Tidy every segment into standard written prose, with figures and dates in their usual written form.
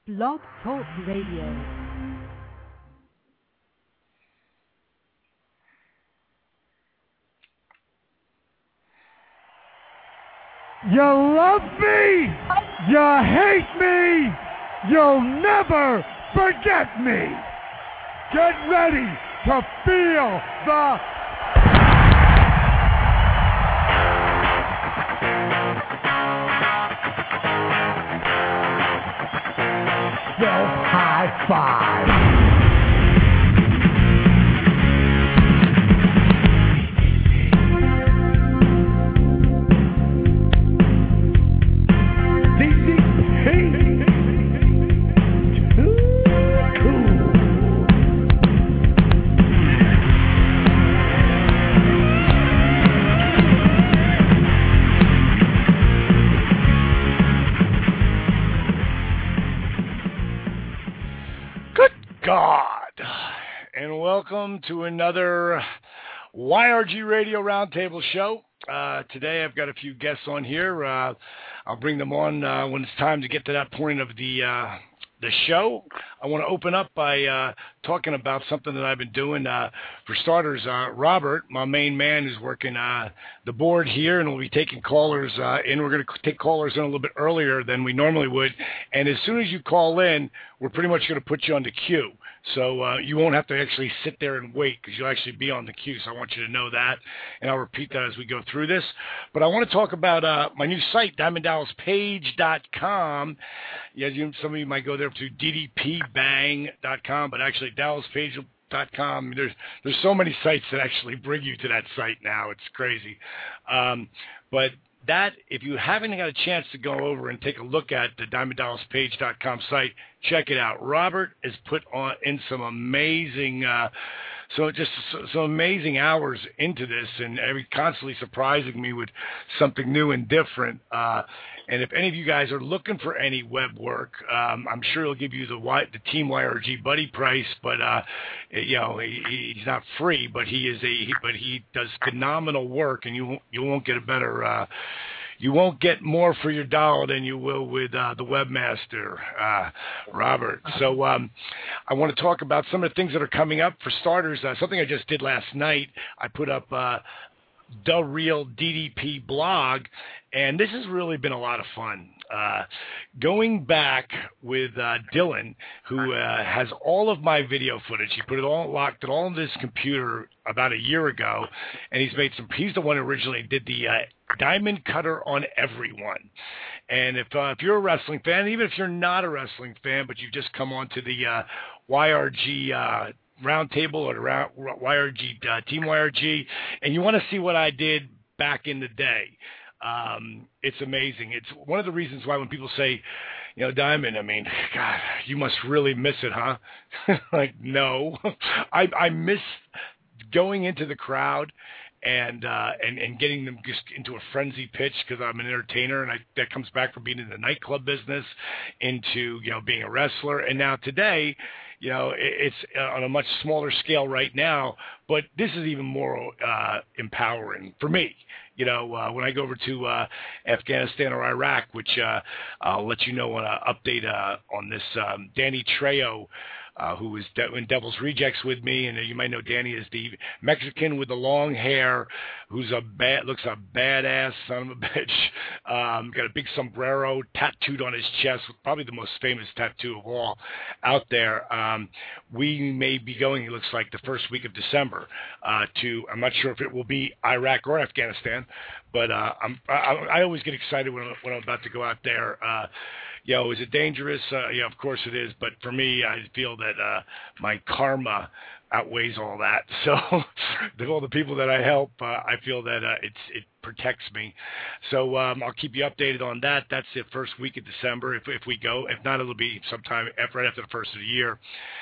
Blog Talk Radio. You love me, you hate me, you'll never forget me. Get ready to feel the high five. God, and welcome to another YRG Radio Roundtable show. Today I've got a few guests on here. I'll bring them on when it's time to get to that point of the show. I want to open up by talking about something that I've been doing. For starters, Robert, my main man, is working the board here, and we'll be taking callers in. We're going to take callers in a little bit earlier than we normally would, and as soon as you call in, we're pretty much going to put you on the queue. So you won't have to actually sit there and wait because you'll actually be on the queue. So I want you to know that, and I'll repeat that as we go through this. But I want to talk about my new site, DiamondDallasPage.com. Yeah, some of you might go there to DDPBang.com, but actually DallasPage.com. There's so many sites that actually bring you to that site now. It's crazy. But that, if you haven't got a chance to go over and take a look at the DiamondDallasPage.com site, check it out. Robert has put in some amazing, some amazing hours into this, and constantly surprising me with something new and different. And if any of you guys are looking for any web work, I'm sure he'll give you the Team YRG Buddy price, but he's not free, but he does phenomenal work, and you won't get a better. You won't get more for your dollar than you will with the webmaster, Robert. So I want to talk about some of the things that are coming up. For starters, something I just did last night, I put up The Real DDP blog, and this has really been a lot of fun. Going back with Dylan, who has all of my video footage. He locked it all in his computer about a year ago, and he's the one who originally did the Diamond Cutter on Everyone. And if you're a wrestling fan, even if you're not a wrestling fan, but you've just come on to the YRG Roundtable or the YRG Team YRG, and you want to see what I did back in the day, it's amazing. It's one of the reasons why when people say, Diamond, I mean, God, you must really miss it, huh? Like, no, I miss going into the crowd and getting them just into a frenzy pitch because I'm an entertainer, and that comes back from being in the nightclub business into being a wrestler, and now today, it's on a much smaller scale right now, but this is even more empowering for me. When I go over to Afghanistan or Iraq, which I'll let you know on an update on this, Danny Trejo, who was in Devil's Rejects with me, and you might know Danny is the Mexican with the long hair, who's looks a badass son of a bitch. Got a big sombrero tattooed on his chest, probably the most famous tattoo of all out there. We may be going, it looks like, the first week of December I'm not sure if it will be Iraq or Afghanistan, but I always get excited when I'm about to go out there. Is it dangerous? Yeah, of course it is. But for me, I feel that my karma outweighs all that. So all the people that I help, I feel that it protects me. So I'll keep you updated on that. That's the first week of December if we go. If not, it'll be sometime right after the first of the year.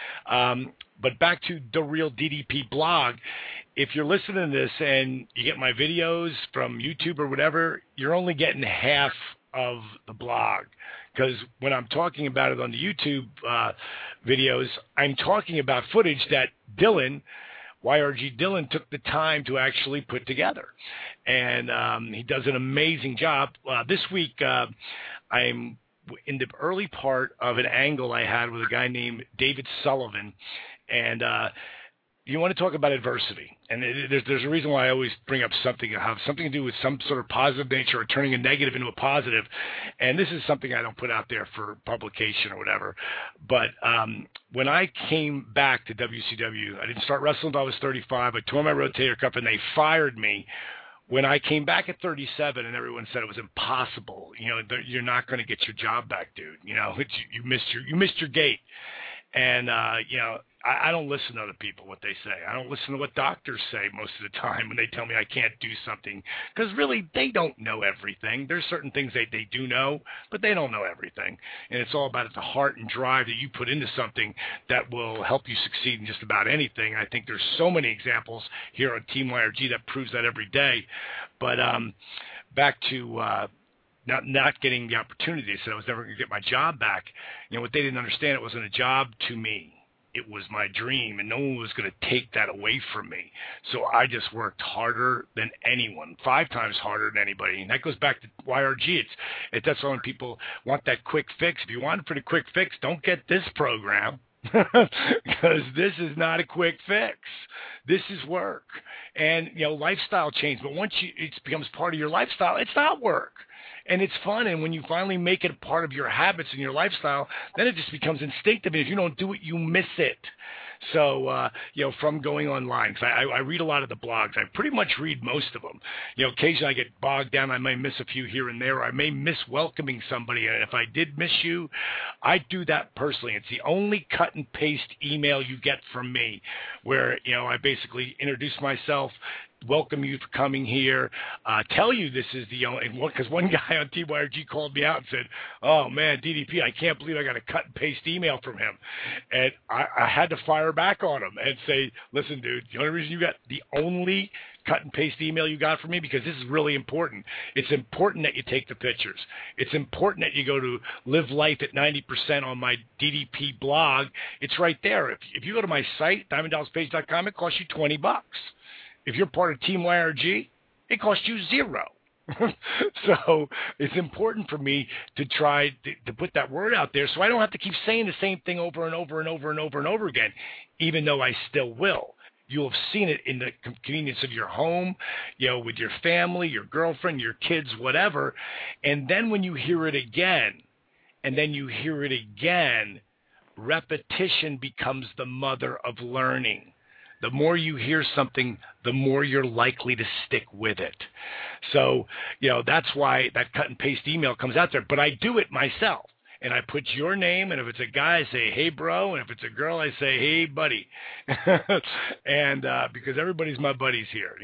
But back to The Real DDP blog. If you're listening to this and you get my videos from YouTube or whatever, you're only getting half of the blog. Because when I'm talking about it on the YouTube videos, I'm talking about footage that Dylan, YRG Dylan, took the time to actually put together. And he does an amazing job. This week, I'm in the early part of an angle I had with a guy named David Sullivan, and you want to talk about adversity, and there's a reason why I always bring up something that have something to do with some sort of positive nature or turning a negative into a positive, and this is something I don't put out there for publication or whatever, but when I came back to WCW, I didn't start wrestling until I was 35. I tore my rotator cuff, and they fired me when I came back at 37, and everyone said it was impossible. You're not going to get your job back, dude. You missed your gate. And, I don't listen to other people, what they say. I don't listen to what doctors say most of the time when they tell me I can't do something. Because really, they don't know everything. There's certain things they do know, but they don't know everything. And it's all about the heart and drive that you put into something that will help you succeed in just about anything. I think there's so many examples here on Team YRG that proves that every day. But back to not getting the opportunity. They said I was never going to get my job back. What they didn't understand, it wasn't a job to me. It was my dream, and no one was going to take that away from me. So I just worked harder than anyone, 5 times harder than anybody. And that goes back to YRG. That's why when people want that quick fix. If you want it for the quick fix, don't get this program. Because this is not a quick fix. This is work. And, lifestyle change. But once it becomes part of your lifestyle, it's not work. And it's fun, and when you finally make it a part of your habits and your lifestyle, then it just becomes instinctive, and if you don't do it, you miss it. So, from going online, because I read a lot of the blogs. I pretty much read most of them. Occasionally I get bogged down. I may miss a few here and there, or I may miss welcoming somebody, and if I did miss you, I do that personally. It's the only cut and paste email you get from me where, I basically introduce myself, welcome you for coming here, tell you this is the only, because one guy on TYRG called me out and said, oh man, DDP, I can't believe I got a cut and paste email from him. And I had to fire back on him and say, listen, dude, the only reason you got the only cut and paste email you got from me, because this is really important. It's important that you take the pictures. It's important that you go to Live Life at 90% on my DDP blog. It's right there. If you go to my site, DiamondDallasPage.com, it costs you $20. If you're part of Team YRG, it costs you $0. So it's important for me to try to put that word out there so I don't have to keep saying the same thing over and over and over and over and over again, even though I still will. You'll have seen it in the convenience of your home, with your family, your girlfriend, your kids, whatever. And then when you hear it again, and then you hear it again, repetition becomes the mother of learning. The more you hear something, the more you're likely to stick with it. So, that's why that cut and paste email comes out there. But I do it myself. And I put your name, and if it's a guy, I say, hey, bro. And if it's a girl, I say, hey, buddy. And because everybody's my buddies here,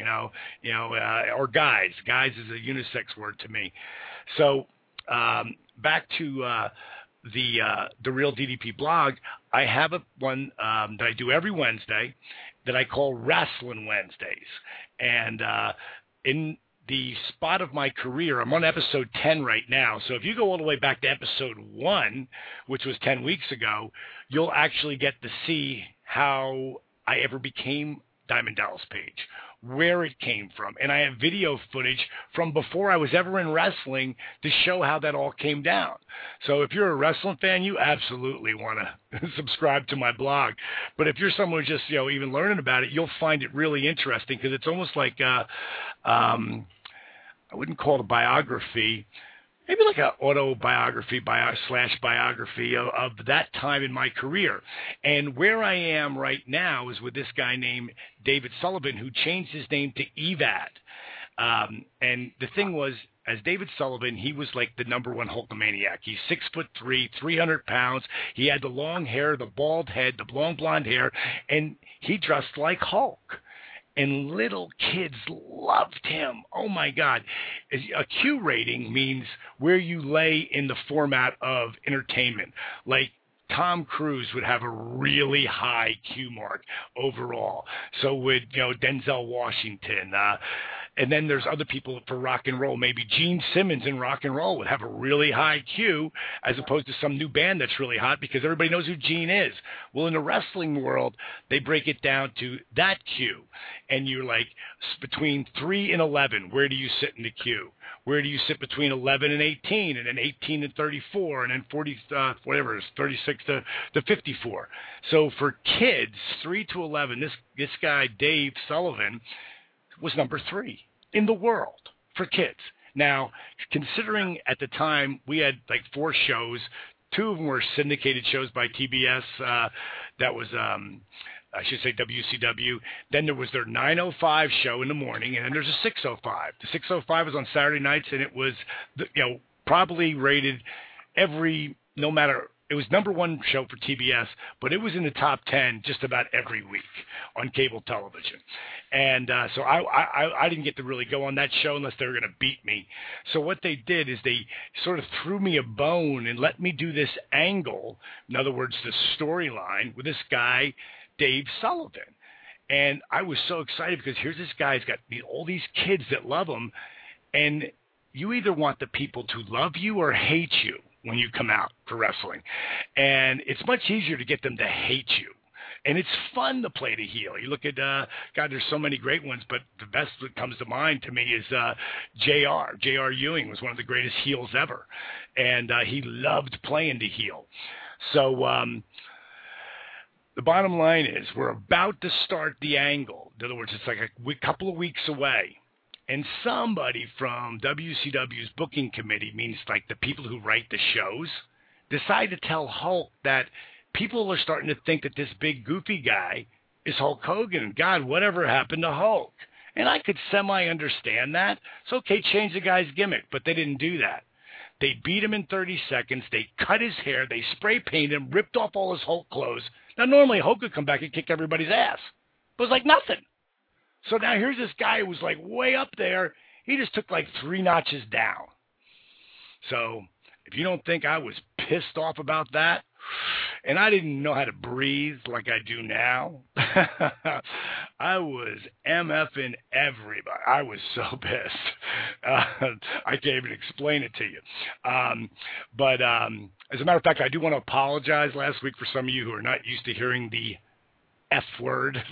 or guys. Guys is a unisex word to me. So back to the Real DDP blog, I have one that I do every Wednesday that I call Wrestling Wednesdays. And in the spot of my career, I'm on episode 10 right now. So if you go all the way back to episode 1, which was 10 weeks ago, you'll actually get to see how I ever became Diamond Dallas Page, where it came from. And I have video footage from before I was ever in wrestling to show how that all came down. So if you're a wrestling fan, you absolutely want to subscribe to my blog. But if you're someone who's just, even learning about it, you'll find it really interesting because it's almost like, I wouldn't call it a biography, maybe like an autobiography / biography of that time in my career. And where I am right now is with this guy named David Sullivan, who changed his name to EVAD. And the thing was, as David Sullivan, he was like the number one Hulkamaniac. He's 6'3", 300 pounds. He had the long hair, the bald head, the long blonde hair, and he dressed like Hulk. And little kids loved him. Oh, my God. A Q rating means where you lay in the format of entertainment. Like Tom Cruise would have a really high Q mark overall. So would, Denzel Washington. and then there's other people for rock and roll. Maybe Gene Simmons in rock and roll would have a really high Q as opposed to some new band that's really hot because everybody knows who Gene is. Well, in the wrestling world, they break it down to that Q. And you're like, between 3 and 11, where do you sit in the queue? Where do you sit between 11 and 18, and then 18 and 34, and then 40, whatever it is, 36 to 54. So for kids, 3 to 11, this guy, Dave Sullivan, was number 3 in the world for kids. Now, considering at the time we had like 4 shows, 2 of them were syndicated shows by TBS. That was I should say WCW. Then there was their 9:05 show in the morning, and then there's a 6:05. The 6:05 was on Saturday nights, and it was, probably rated no matter, it was number 1 show for TBS, but it was in the top 10 just about every week on cable television. And so I didn't get to really go on that show unless they were going to beat me. So what they did is they sort of threw me a bone and let me do this angle, in other words, the storyline with this guy, Dave Sullivan. And I was so excited because here's this guy, he's got all these kids that love him, and you either want the people to love you or hate you when you come out for wrestling. And it's much easier to get them to hate you. And it's fun to play the heel. You look at, God, there's so many great ones, but the best that comes to mind to me is JR. JR Ewing was one of the greatest heels ever. And he loved playing the heel. So, the bottom line is we're about to start the angle. In other words, it's like a couple of weeks away. And somebody from WCW's booking committee, means like the people who write the shows, decide to tell Hulk that people are starting to think that this big goofy guy is Hulk Hogan. God, whatever happened to Hulk? And I could semi-understand that. It's okay, change the guy's gimmick, but they didn't do that. They beat him in 30 seconds. They cut his hair. They spray painted him, ripped off all his Hulk clothes. Now, normally Hulk would come back and kick everybody's ass. It was like nothing. So now here's this guy who was like way up there. He just took like 3 notches down. So if you don't think I was pissed off about that, and I didn't know how to breathe like I do now, I was MFing everybody. I was so pissed. I can't even explain it to you. But as a matter of fact, I do want to apologize last week for some of you who are not used to hearing the F word.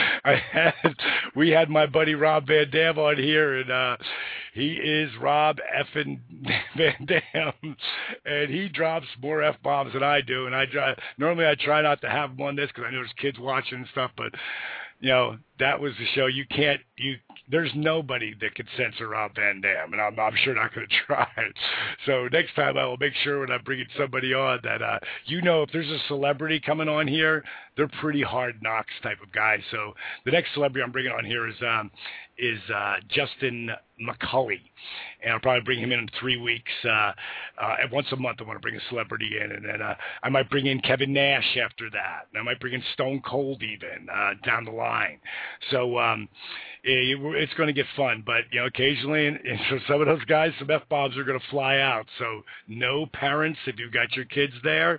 We had my buddy Rob Van Dam on here, and he is Rob effing Van Dam, and he drops more F-bombs than I do, and normally I try not to have him on this because I know there's kids watching and stuff, but that was the show. There's nobody that could censor Rob Van Dam, and I'm sure not going to try it. So next time I will make sure when I'm bringing somebody on that, if there's a celebrity coming on here, they're pretty hard knocks type of guys. So the next celebrity I'm bringing on here is Justin McCulley, and I'll probably bring him in 3 weeks. Once a month I want to bring a celebrity in, and then I might bring in Kevin Nash after that, and I might bring in Stone Cold even down the line. So it's going to get fun, but occasionally, and for some of those guys, some F-bombs are going to fly out. So no parents, if you've got your kids there,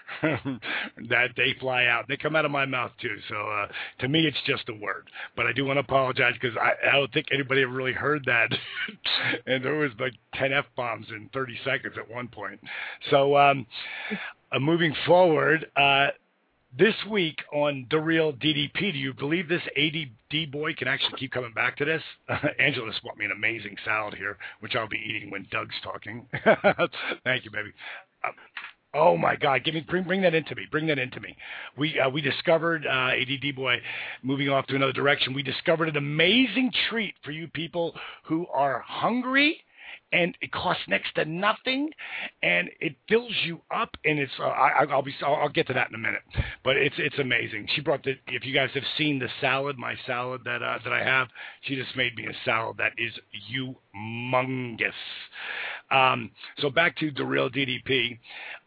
that they fly out. They come out of my mouth too. So to me, it's just a word. But I do want to apologize because I don't think anybody ever really heard that. And there was like 10 F-bombs in 30 seconds at one point. So moving forward, this week on The Real DDP, do you believe this ADD boy can actually keep coming back to this? Angela just bought me an amazing salad here, which I'll be eating when Doug's talking. Thank you, baby. Oh my God! Bring that into me. Bring that into me. We discovered ADD boy. Moving off to another direction, we discovered an amazing treat for you people who are hungry, and it costs next to nothing, and it fills you up. And it's I'll get to that in a minute, but it's amazing. She brought if you guys have seen the salad, my salad that I have, she just made me a salad that is humongous. So back to The Real DDP.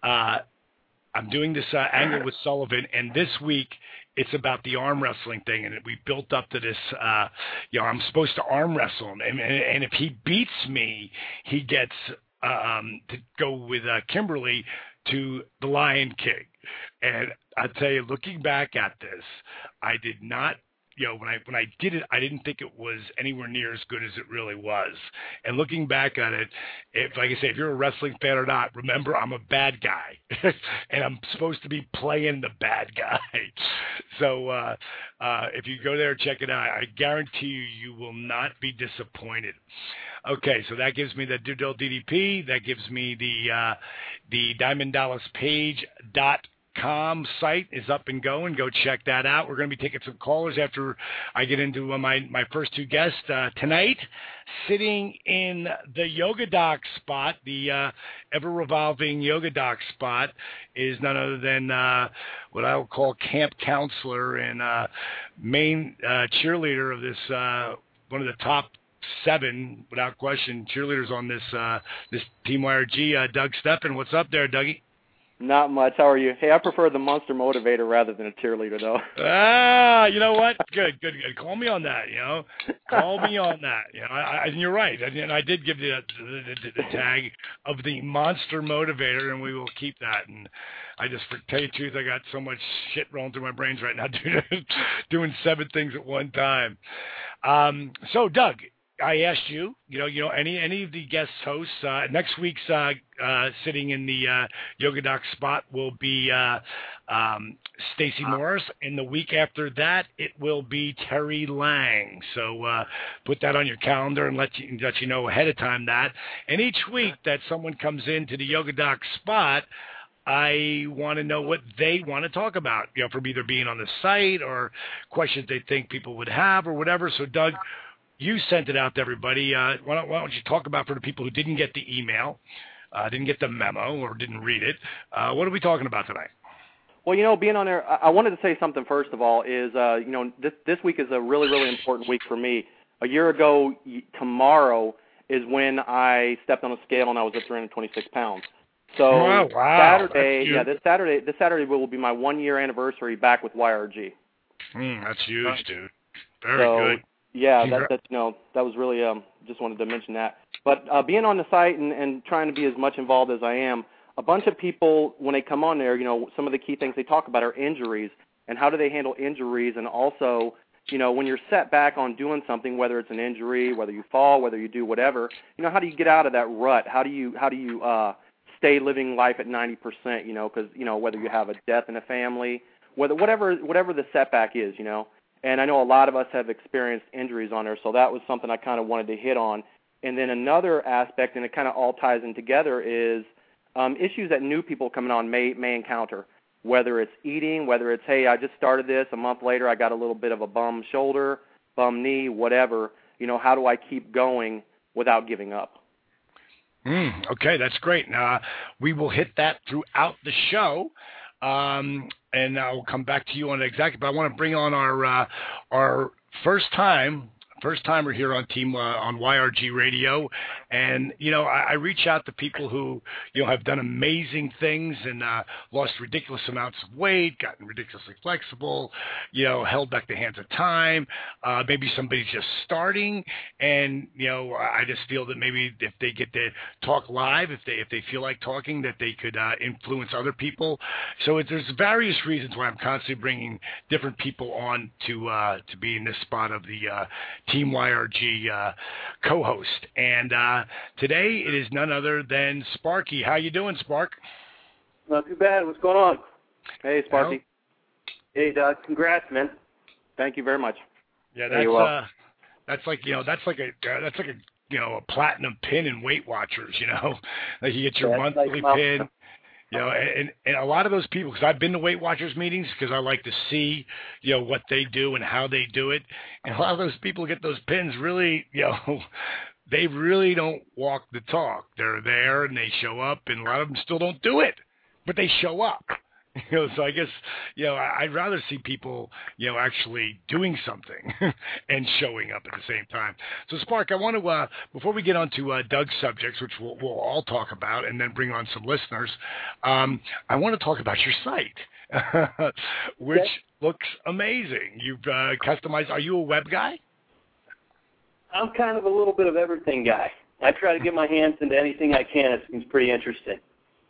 I'm doing this angle with Sullivan, and this week it's about the arm wrestling thing, and we built up to this. I'm supposed to arm wrestle him, and if he beats me, he gets to go with Kimberly to the Lion King. And I tell you, looking back at this, I did not when I did it, I didn't think it was anywhere near as good as it really was. And looking back at it, like I say, if you're a wrestling fan or not, remember I'm a bad guy, and I'm supposed to be playing the bad guy. So if you go there and check it out, I guarantee you will not be disappointed. Okay, so that gives me the Dudell DDP. That gives me the DiamondDallasPage.com site is up and going. Go check that out. We're going to be taking some callers after I get into my first two guests tonight. Sitting in the Yoga Doc spot, the ever-revolving Yoga Doc spot, is none other than what I will call camp counselor and main cheerleader of this one of the top 7, without question, cheerleaders on this Team YRG. Doug Steffen, what's up there, Dougie? Not much. How are you? Hey, I prefer the monster motivator rather than a cheerleader, though. You know what? Good. Call me on that. Call me on that. And you're right. And I did give you the tag of the monster motivator, and we will keep that. And I just, for tell you the truth, I got so much shit rolling through my brains right now doing 7 things at one time. So, Doug, I asked you, any of the guest hosts. Next week's sitting in the Yoga Doc spot will be Stacy Morris, and the week after that it will be Terry Lang. So put that on your calendar and let you know ahead of time that. And each week that someone comes into the Yoga Doc spot, I want to know what they want to talk about, from either being on the site or questions they think people would have or whatever. So, Doug, you sent it out to everybody. Why don't you talk about, for the people who didn't get the email, didn't get the memo, or didn't read it, what are we talking about tonight? Well, being on there, I wanted to say something first of all is, this week is a really, really important week for me. A year ago, tomorrow is when I stepped on a scale and I was at 326 pounds. So wow. Saturday, this Saturday will be my 1-year anniversary back with YRG. That's huge, dude. Very good. Yeah, that was really, just wanted to mention that. But being on the site and trying to be as much involved as I am, a bunch of people, when they come on there, some of the key things they talk about are injuries and how do they handle injuries, and also, when you're set back on doing something, whether it's an injury, whether you fall, whether you do whatever, how do you get out of that rut? How do you stay living life at 90%, because, whether you have a death in a family, whatever the setback is, And I know a lot of us have experienced injuries on there, so that was something I kind of wanted to hit on. And then another aspect, and it kind of all ties in together, is issues that new people coming on may encounter, whether it's eating, whether it's, hey, I just started this, a month later I got a little bit of a bum shoulder, bum knee, whatever. How do I keep going without giving up? Okay, that's great. Now, we will hit that throughout the show. And I'll come back to you on it exactly, but I want to bring on our first-timer here on on YRG Radio, and I reach out to people who have done amazing things and lost ridiculous amounts of weight, gotten ridiculously flexible, held back the hands of time. Maybe somebody's just starting, and I just feel that maybe if they get to talk live, if they feel like talking, that they could influence other people. So there's various reasons why I'm constantly bringing different people on to be in this spot of the Team YRG co-host. And today it is none other than Sparky. How you doing, Spark? Not too bad. What's going on? Hey, Sparky. Hey, Doug. Congrats, man. Thank you very much. Yeah, that's like a platinum pin in Weight Watchers. Like you get your monthly pin. And a lot of those people, because I've been to Weight Watchers meetings because I like to see, what they do and how they do it. And a lot of those people who get those pins really, they really don't walk the talk. They're there and they show up, and a lot of them still don't do it, but they show up. So I guess, I'd rather see people, actually doing something and showing up at the same time. So, Spark, I want to, before we get on to Doug's subjects, which we'll all talk about, and then bring on some listeners, I want to talk about your site, which looks amazing. You've customized. Are you a web guy? I'm kind of a little bit of everything guy. I try to get my hands into anything I can. It seems pretty interesting.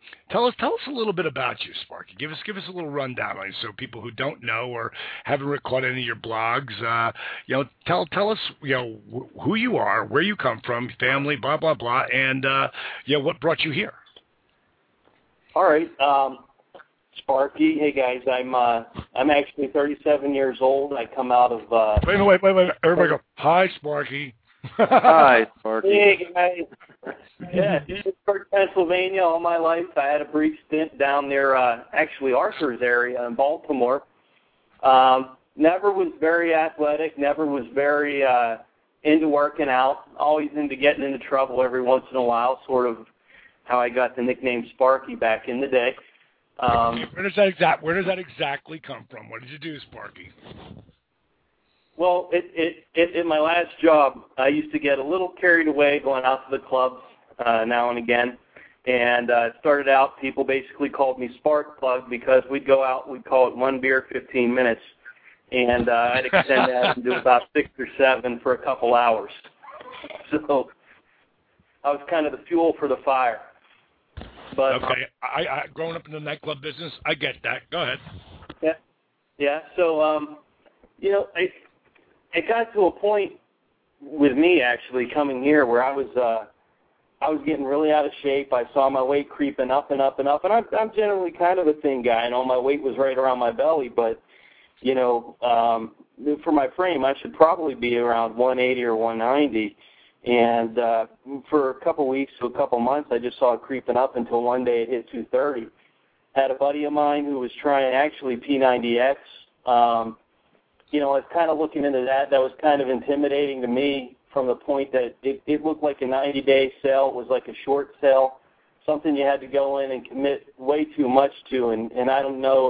Tell us a little bit about you, Sparky. Give us a little rundown on you, so people who don't know or haven't caught any of your blogs, tell us, who you are, where you come from, family, blah blah blah, and what brought you here. All right, Sparky. Hey guys, I'm actually 37 years old. I come out of. Wait. Everybody go. Hi, Sparky. Hi, Sparky. Hey guys. Yeah, Pittsburgh, Pennsylvania. All my life, I had a brief stint down there, actually Arthur's area in Baltimore. Never was very athletic. Never was very into working out. Always into getting into trouble every once in a while. Sort of how I got the nickname Sparky back in the day. Where does that exactly come from? What did you do, Sparky? Well, in my last job, I used to get a little carried away going out to the clubs now and again. And started out, people basically called me Spark Plug because we'd go out, we'd call it 1 beer, 15 minutes. And I'd extend that and do about 6 or 7 for a couple hours. So I was kind of the fuel for the fire. But, okay, I growing up in the nightclub business, I get that. Go ahead. Yeah. So, it got to a point with me actually coming here where I was getting really out of shape. I saw my weight creeping up and up and up, and I'm generally kind of a thin guy, and all my weight was right around my belly. But for my frame, I should probably be around 180 or 190. And for a couple weeks to a couple months, I just saw it creeping up until one day it hit 230. Had a buddy of mine who was trying actually P90X. I was kind of looking into that. That was kind of intimidating to me from the point that it looked like a 90-day sale. It was like a short sale, something you had to go in and commit way too much to. And I don't know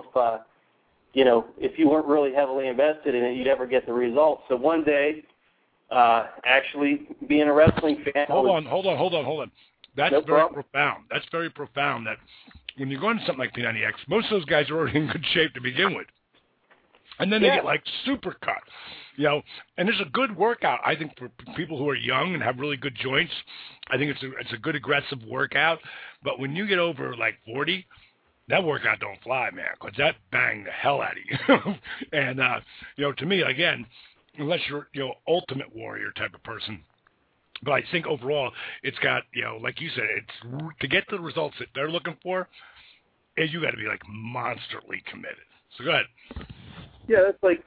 if you weren't really heavily invested in it, you'd ever get the results. So one day, actually being a wrestling fan. Hold on. That's very profound. That's very profound that when you go into something like P90X, most of those guys are already in good shape to begin with. And then they get like super cut, and it's a good workout. I think for people who are young and have really good joints, I think it's a good aggressive workout. But when you get over like 40, that workout don't fly, man, because that bang the hell out of you. And to me, again, unless you're ultimate warrior type of person. But I think overall, it's got like you said, it's to get the results that they're looking for, you got to be like monsterly committed. So go ahead. Yeah, that's like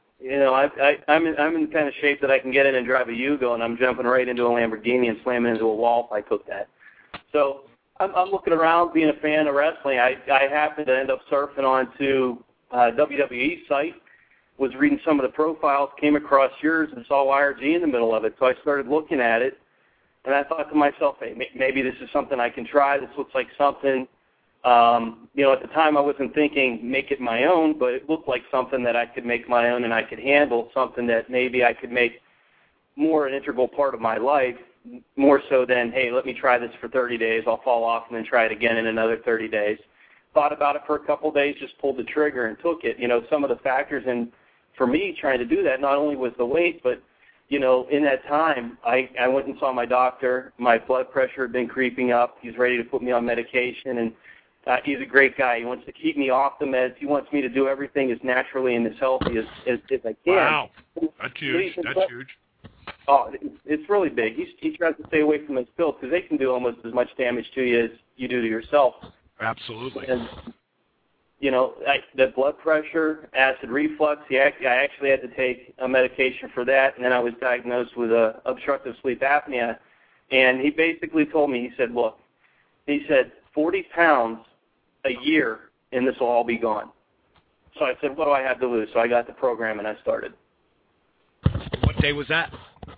I'm in the kind of shape that I can get in and drive a Yugo, and I'm jumping right into a Lamborghini and slamming into a wall if I took that. So I'm looking around, being a fan of wrestling. I happened to end up surfing onto WWE site. Was reading some of the profiles, came across yours, and saw YRG in the middle of it. So I started looking at it, and I thought to myself, hey, maybe this is something I can try. This looks like something, at the time I wasn't thinking make it my own, but it looked like something that I could make my own and I could handle, something that maybe I could make more an integral part of my life, more so than, hey, let me try this for 30 days, I'll fall off, and then try it again in another 30 days. Thought about it for a couple of days, just pulled the trigger and took it. Some of the factors in for me, trying to do that, not only was the weight, but, in that time, I went and saw my doctor. My blood pressure had been creeping up. He's ready to put me on medication, and he's a great guy. He wants to keep me off the meds. He wants me to do everything as naturally and as healthy as I can. Wow. That's huge. That's huge. Oh, it's really big. He tries to stay away from those pills because they can do almost as much damage to you as you do to yourself. Absolutely. And, the blood pressure, acid reflux, I actually had to take a medication for that, and then I was diagnosed with obstructive sleep apnea. And he basically told me, he said, 40 pounds a year, and this will all be gone. So I said, what do I have to lose? So I got the program, and I started. What day was that?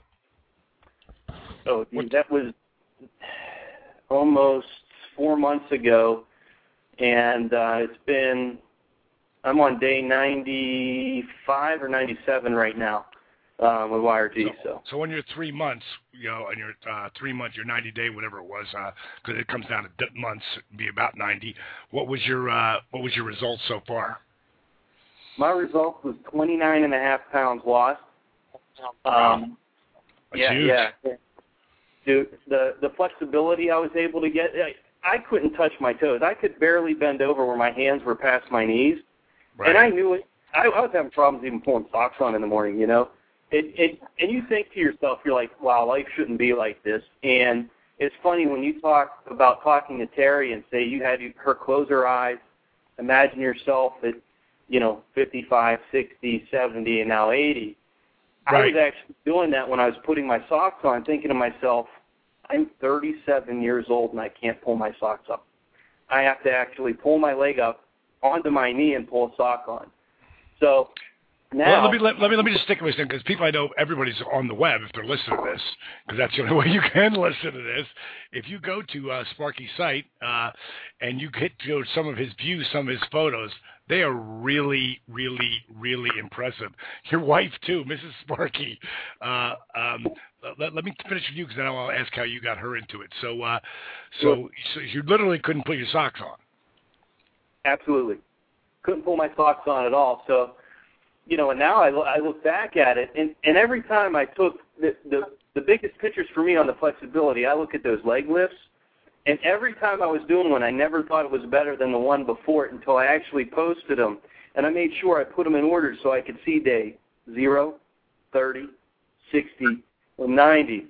Oh, that was almost 4 months ago. And I'm on day 95 or 97 right now with YRG. So in your 3 months, in your 3 months, your 90-day, whatever it was, because it comes down to months, it'd be about 90. What was your results so far? My result was 29.5 pounds lost. That's huge. Yeah. Dude, the flexibility I was able to get. I couldn't touch my toes. I could barely bend over where my hands were past my knees. Right. And I knew it. I was having problems even pulling socks on in the morning, you know. And you think to yourself, you're like, wow, life shouldn't be like this. And it's funny when you talk about talking to Terry and say you had her close her eyes, imagine yourself at, 55, 60, 70, and now 80. Right. I was actually doing that when I was putting my socks on, thinking to myself, I'm 37 years old and I can't pull my socks up. I have to actually pull my leg up onto my knee and pull a sock on. So now, let me just stick with this because people I know, everybody's on the web if they're listening to this, because that's the only way you can listen to this. If you go to Sparky's site and you get to go to some of his views, some of his photos, they are really, really, really impressive. Your wife too, Mrs. Sparky. Let me finish with you because then I'll ask how you got her into it. So you literally couldn't put your socks on. Absolutely, couldn't pull my socks on at all. So. And now I look back at it, and every time I took the biggest pictures for me on the flexibility, I look at those leg lifts, and every time I was doing one, I never thought it was better than the one before it until I actually posted them, and I made sure I put them in order so I could see day 0, 30, 60, and 90.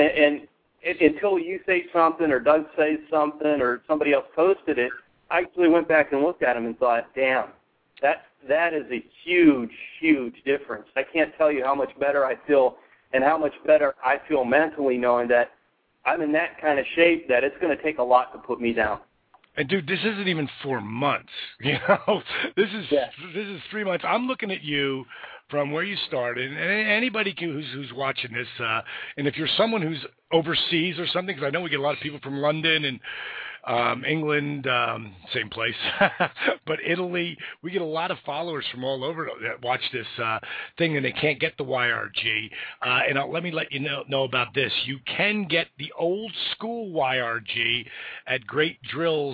Until you say something or Doug says something or somebody else posted it, I actually went back and looked at them and thought, damn, that is a huge, huge difference. I can't tell you how much better I feel and how much better I feel mentally knowing that I'm in that kind of shape that it's going to take a lot to put me down. And dude, this isn't even 4 months. This is 3 months. I'm looking at you from where you started, and anybody who's watching this, and if you're someone who's overseas or something, because I know we get a lot of people from London and England, same place, but Italy, we get a lot of followers from all over that watch this thing, and they can't get the YRG. And let me let you know about this. You can get the old school YRG at Great Drills,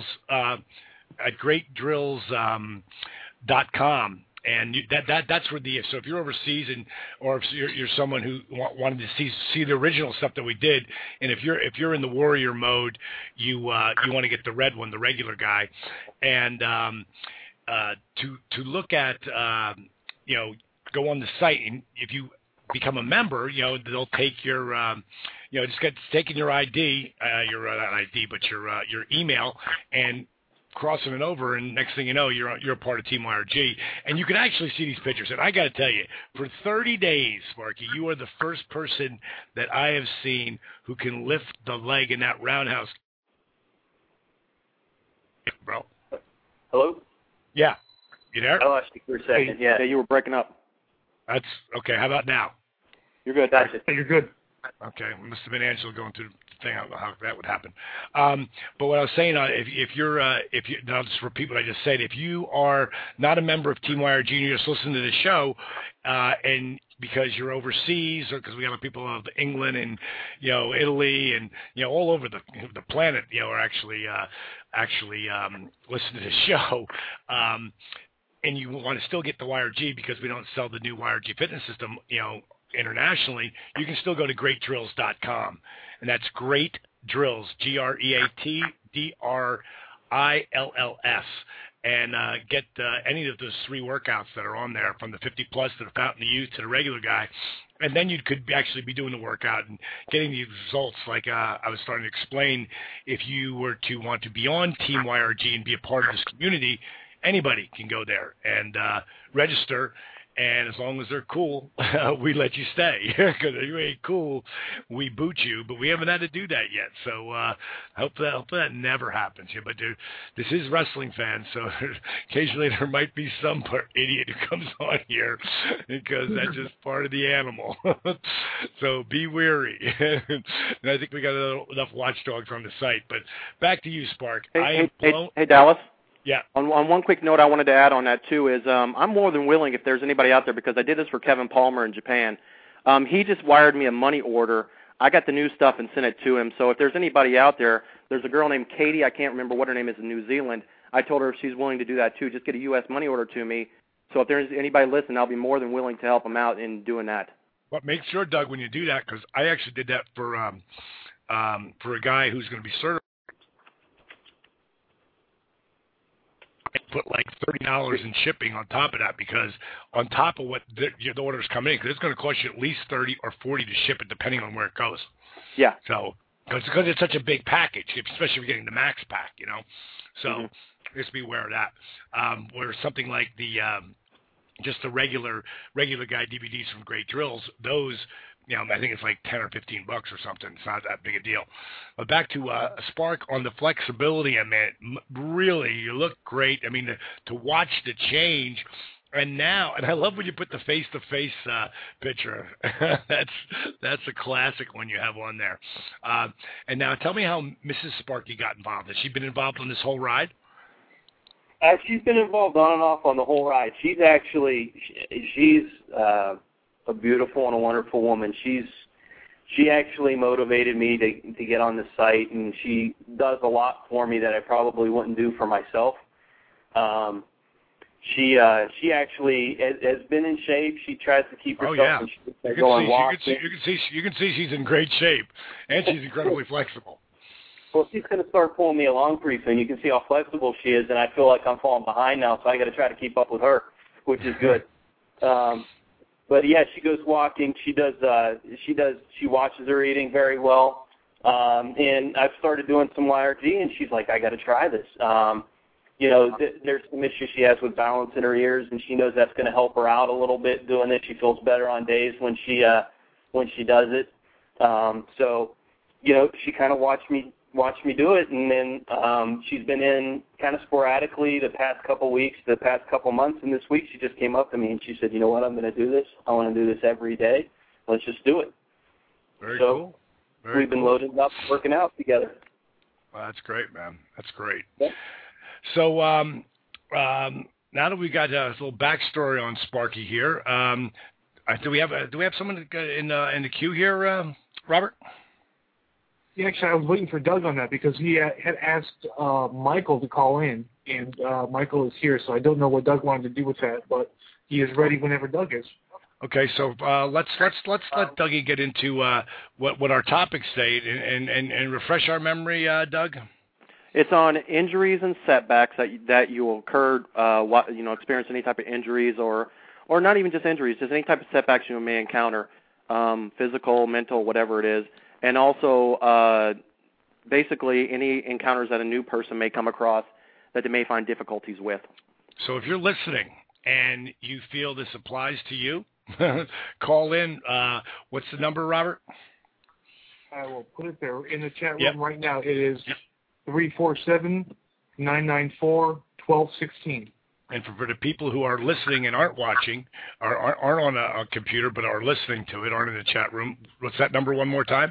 greatdrills.com. And that's where so if you're overseas or if you're someone who wanted to see the original stuff that we did, and if you're in the warrior mode, you want to get the red one, the regular guy, and to look at go on the site, and if you become a member, they'll take your taking your ID, not ID, but your email and crossing it over, and next thing you know, you're a part of Team YRG, and you can actually see these pictures. And I got to tell you, for 30 days, Sparky, you are the first person that I have seen who can lift the leg in that roundhouse. Bro. Hello? Yeah. You there? I lost you for a second. Yeah, you were breaking up. That's okay. How about now? You're good. Gotcha. You're good. Okay, must have been Angela going through the thing. I don't know how that would happen. But what I was saying, if I'll just repeat what I just said. If you are not a member of Team YRG and you're just listening to the show, and because you're overseas, or because we have people of England and Italy and all over the planet, are actually listening to the show. And you want to still get the YRG because we don't sell the new YRG fitness system, internationally, you can still go to greatdrills.com, and that's Great Drills, GreatDrills, and get any of those 3 workouts that are on there, from the 50 plus to the Fountain of Youth to the regular guy, and then you could actually be doing the workout and getting these results. Like I was starting to explain, if you were to want to be on Team YRG and be a part of this community, anybody can go there and register. And as long as they're cool, we let you stay. Because if you ain't cool, we boot you. But we haven't had to do that yet. So hope that never happens. Yeah, but this is wrestling fans, so occasionally there might be some idiot who comes on here because that's just part of the animal. So be wary. And I think we got enough watchdogs on the site. But back to you, Spark. Hey, Dallas. Yeah. On one quick note I wanted to add on that, too, is I'm more than willing, if there's anybody out there, because I did this for Kevin Palmer in Japan. He just wired me a money order. I got the new stuff and sent it to him. So if there's anybody out there, there's a girl named Katie. I can't remember what her name is in New Zealand. I told her if she's willing to do that, too. Just get a U.S. money order to me. So if there's anybody listening, I'll be more than willing to help them out in doing that. But make sure, Doug, when you do that, because I actually did that for a guy who's going to be certified. put like $30 in shipping on top of that, because on top of what the orders come in, because it's going to cost you at least $30 or $40 to ship it, depending on where it goes. Yeah. So because it's such a big package, especially if you're getting the max pack, So just be aware of that. Where something like the just the regular guide DVDs from Great Drills, those, I think it's like $10 or $15 or something. It's not that big a deal. But back to Spark on the flexibility, really, you look great. I mean, to watch the change. And I love when you put the face-to-face picture. That's a classic one you have on there. And now tell me how Mrs. Sparky got involved. Has she been involved on this whole ride? She's been involved on and off on the whole ride. She's a beautiful and a wonderful woman. She actually motivated me to get on the site, and she does a lot for me that I probably wouldn't do for myself. She actually has been in shape. She tries to keep herself in shape by going walking. You can see she's in great shape, and she's incredibly flexible. Well, she's going to start pulling me along pretty soon. You can see how flexible she is, and I feel like I'm falling behind now, so I got to try to keep up with her, which is good. But yeah, she goes walking. She watches her eating very well, and I've started doing some YRG, and she's like, I got to try this. There's some issues she has with balance in her ears, and she knows that's going to help her out a little bit doing it. She feels better on days when she does it. She kind of watched me do it, and then she's been in kind of sporadically the past couple weeks, the past couple months, and this week she just came up to me and she said, you know what, I'm going to do this. I want to do this every day. Let's just do it. Very cool. We've been loaded up, working out together. Well, that's great, man. That's great. Yeah. So now that we got a little backstory on Sparky here, do we have someone in the queue here, Robert? Yeah, actually, I was waiting for Doug on that because he had asked Michael to call in, and Michael is here, so I don't know what Doug wanted to do with that, but he is ready whenever Doug is. Okay, so let's let Dougie get into what our topics say and refresh our memory, Doug. It's on injuries and setbacks that you will experience any type of injuries or not even just injuries, just any type of setbacks you may encounter, physical, mental, whatever it is. And also, basically, any encounters that a new person may come across that they may find difficulties with. So if you're listening and you feel this applies to you, call in. What's the number, Robert? I will put it there in the chat room right now. It is 347-994-1216. And for the people who are listening and aren't watching, aren't on a computer but are listening to it, aren't in the chat room, what's that number one more time?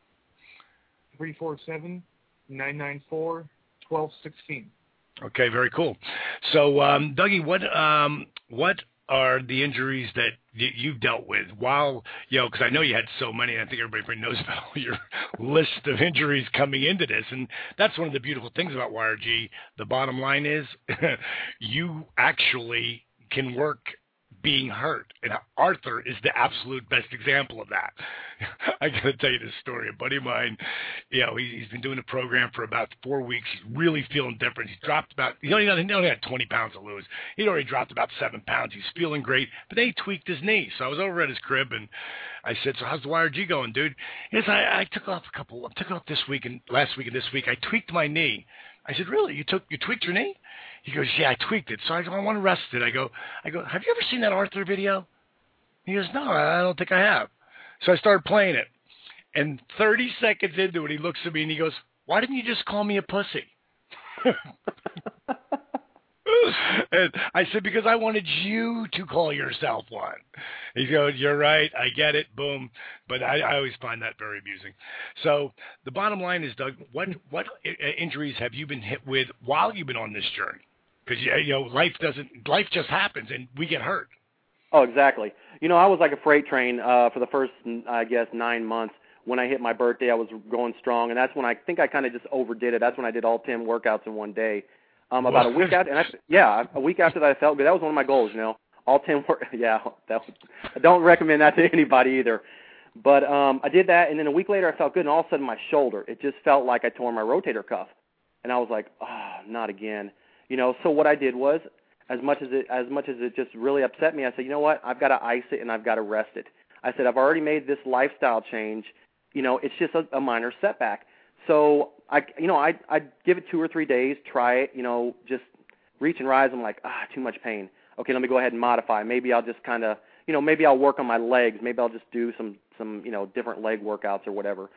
347-994-1216. Okay, very cool. So, Dougie, what are the injuries that you've dealt with while, because I know you had so many, and I think everybody knows about your list of injuries coming into this, and that's one of the beautiful things about YRG. The bottom line is you actually can work being hurt, and Arthur is the absolute best example of that. I got to tell you this story. A buddy of mine, he's been doing the program for about 4 weeks. He's really feeling different. He's dropped he only had 20 pounds to lose. He'd already dropped about 7 pounds. He's feeling great, but then he tweaked his knee. So I was over at his crib, and I said, so how's the YRG going, dude? He said, I took off this week and last week and this week. I tweaked my knee. I said, really? You tweaked your knee? He goes, yeah, I tweaked it. So I want to rest it. I go, have you ever seen that Arthur video? He goes, no, I don't think I have. So I started playing it. And 30 seconds into it, he looks at me and he goes, why didn't you just call me a pussy? And I said, because I wanted you to call yourself one. He goes, you're right. I get it. Boom. But I always find that very amusing. So the bottom line is, Doug, what injuries have you been hit with while you've been on this journey? Because life just happens and we get hurt. Oh, exactly. I was like a freight train for the first, 9 months. When I hit my birthday, I was going strong, and that's when I think I kind of just overdid it. That's when I did all 10 workouts in one day. About a week after, a week after that, I felt good. That was one of my goals, all 10 I don't recommend that to anybody either. But I did that, and then a week later, I felt good, and all of a sudden, my shoulder, it just felt like I tore my rotator cuff, and I was like, oh, not again. So what I did was, as much as it just really upset me, I said, you know what? I've got to ice it and I've got to rest it. I said, I've already made this lifestyle change. It's just a minor setback. So I'd give it 2 or 3 days, try it, just reach and rise. I'm like, too much pain. Okay, let me go ahead and modify. Maybe I'll just kind of, maybe I'll work on my legs. Maybe I'll just do some different leg workouts or whatever.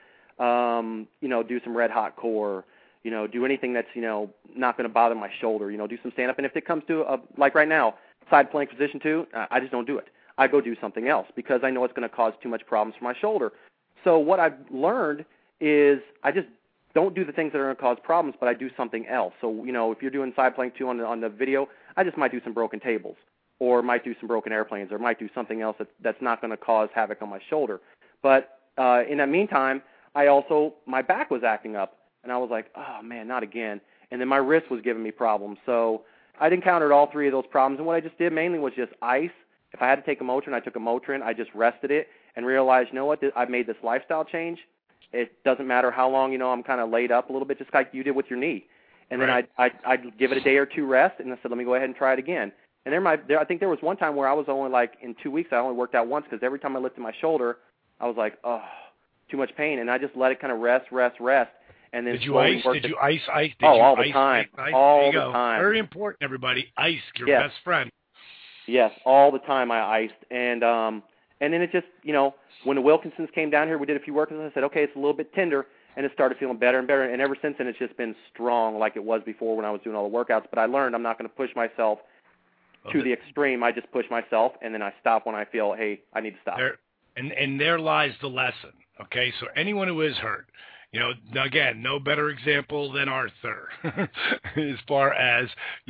Do some red hot core, do anything that's, not going to bother my shoulder, do some stand up. And if it comes to like right now, side plank position 2, I just don't do it. I go do something else because I know it's going to cause too much problems for my shoulder. So what I've learned is I just don't do the things that are going to cause problems, but I do something else. So, if you're doing side plank 2 on the video, I just might do some broken tables or might do some broken airplanes or might do something else that's not going to cause havoc on my shoulder. But in that meantime, my back was acting up, and I was like, oh, man, not again. And then my wrist was giving me problems. So I'd encountered all 3 of those problems, and what I just did mainly was just ice. If I had to take a Motrin, I took a Motrin. I just rested it and realized, I've made this lifestyle change. It doesn't matter how long, I'm kind of laid up a little bit, just like you did with your knee. And right. then I'd give it a day or 2 rest, and I said, let me go ahead and try it again. And I think there was one time where I was only in 2 weeks, I only worked out once because every time I lifted my shoulder, I was like, oh, too much pain. And I just let it kind of rest. And then Did you ice? Did you ice? All the time. All the time. Very important, everybody. Ice, your best friend. Yes, all the time I iced. And then it just, when the Wilkinsons came down here, we did a few workouts, I said, okay, it's a little bit tender, and it started feeling better and better. And ever since then, it's just been strong like it was before when I was doing all the workouts. But I learned I'm not going to push myself to the extreme. I just push myself, and then I stop when I feel, hey, I need to stop. And there lies the lesson, okay? So anyone who is hurt, again, no better example than Arthur as far as,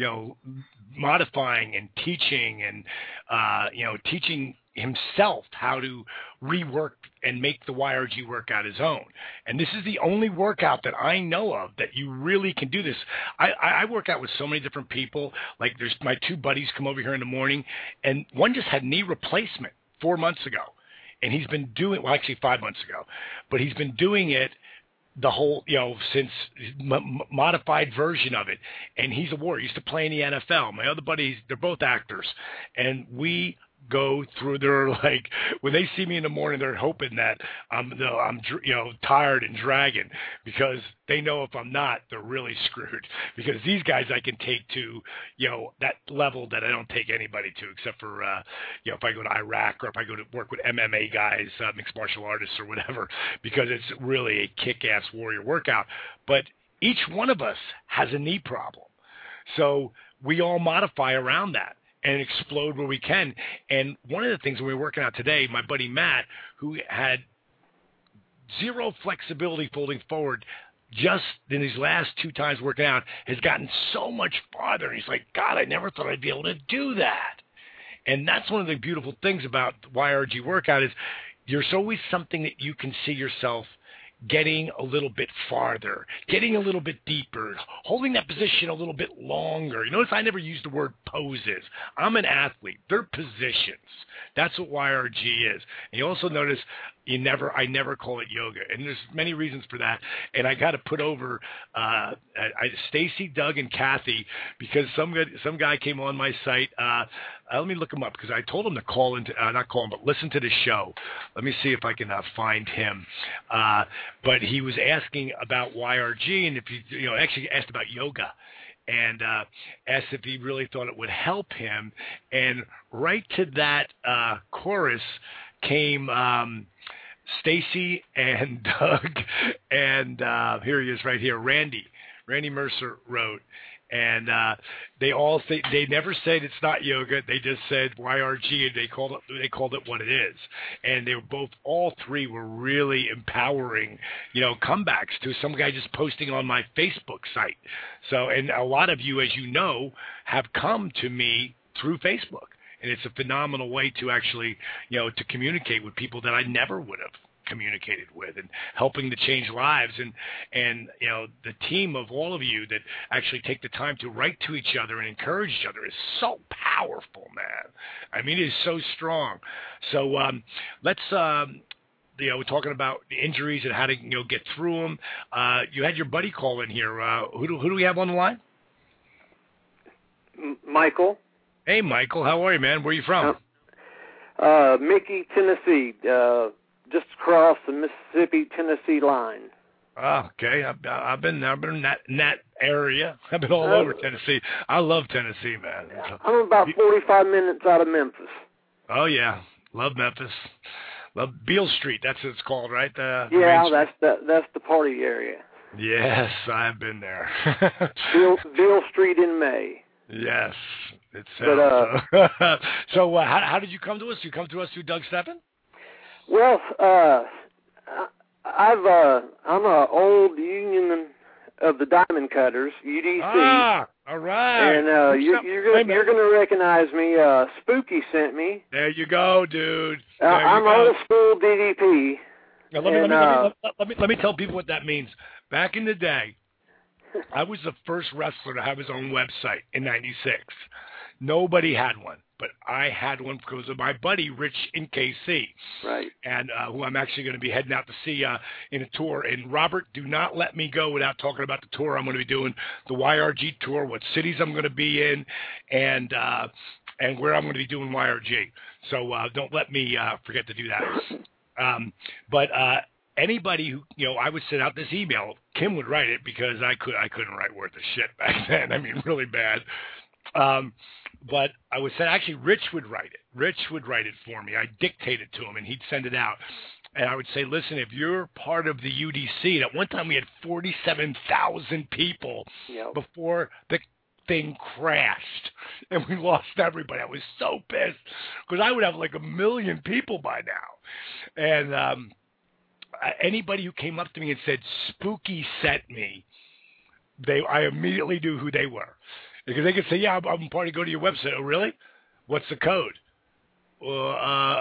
modifying and teaching and, teaching himself how to rework and make the YRG workout his own. And this is the only workout that I know of that you really can do this. I work out with so many different people. Like there's my 2 buddies come over here in the morning, and one just had knee replacement 4 months ago. And he's been doing, well, actually 5 months ago, but he's been doing it the whole, since modified version of it. And he's a warrior. He used to play in the NFL. My other buddies, they're both actors. And we go through their, when they see me in the morning, they're hoping that I'm tired and dragging, because they know if I'm not, they're really screwed, because these guys I can take to, that level that I don't take anybody to, except for, if I go to Iraq or if I go to work with MMA guys, mixed martial artists or whatever, because it's really a kick-ass warrior workout. But each one of us has a knee problem. So we all modify around that and explode where we can. And one of the things when we were working out today, my buddy Matt, who had zero flexibility folding forward, just in these last 2 times working out, has gotten so much farther. And he's like, God, I never thought I'd be able to do that. And that's one of the beautiful things about the YRG workout is there's always something that you can see yourself getting a little bit farther, getting a little bit deeper, holding that position a little bit longer. You notice I never use the word poses. I'm an athlete. They're positions. That's what YRG is. And you also notice I never call it yoga. And there's many reasons for that. And I got to put over Stacy, Doug, and Kathy, because some guy came on my site. Let me look him up, because I told him to call into, not call him, but listen to the show. Let me see if I can find him. But he was asking about YRG, and if you actually asked about yoga, and asked if he really thought it would help him. And right to that chorus came Stacy and Doug, and here he is right here, Randy Mercer wrote. And they never said it's not yoga. They just said YRG, and they called it what it is. And they were all 3 were really empowering, comebacks to some guy just posting on my Facebook site. So, and a lot of you, as you know, have come to me through Facebook, and it's a phenomenal way to actually, to communicate with people that I never would have communicated with, and helping to change lives. And the team of all of you that actually take the time to write to each other and encourage each other is so powerful, man. I mean, it is so strong. So let's we're talking about the injuries and how to get through them. You had your buddy call in here. Who do we have on the line? Michael. Hey, Michael. How are you, man? Where are you from? Mickey, Tennessee, just across the Mississippi-Tennessee line. Oh, okay. I've been in that area. I've been all over Tennessee. I love Tennessee, man. I'm about 45 minutes out of Memphis. Oh, yeah. Love Memphis. Love Beale Street. That's what it's called, right? Yeah, that's the party area. Yes, I've been there. Beale Street in May. Yes. It's So how did you come to us? You come to us through Doug Steffen? Well, I'm an old union of the Diamond Cutters, UDC. Ah, all right. And you're gonna recognize me. Spooky sent me. There you go, dude. I'm old school DDP. Now, let me tell people what that means. Back in the day, I was the first wrestler to have his own website in '96. Nobody had one, but I had one because of my buddy Rich in KC, right? And who I'm actually going to be heading out to see in a tour. And Robert, do not let me go without talking about the tour I'm going to be doing, the YRG tour, what cities I'm going to be in, and where I'm going to be doing YRG. So don't let me forget to do that. But anybody who, I would send out this email. Kim would write it because I couldn't write worth of shit back then. I mean, really bad. But I would say, actually, Rich would write it. Rich would write it for me. I dictate it to him, and he'd send it out. And I would say, listen, if you're part of the UDC, at one time we had 47,000 people before the thing crashed, and we lost everybody. I was so pissed because I would have like 1 million people by now. And anybody who came up to me and said, Spooky sent me, I immediately knew who they were. Because they could say, yeah, I'm part of, go to your website. Oh, really? What's the code? Well,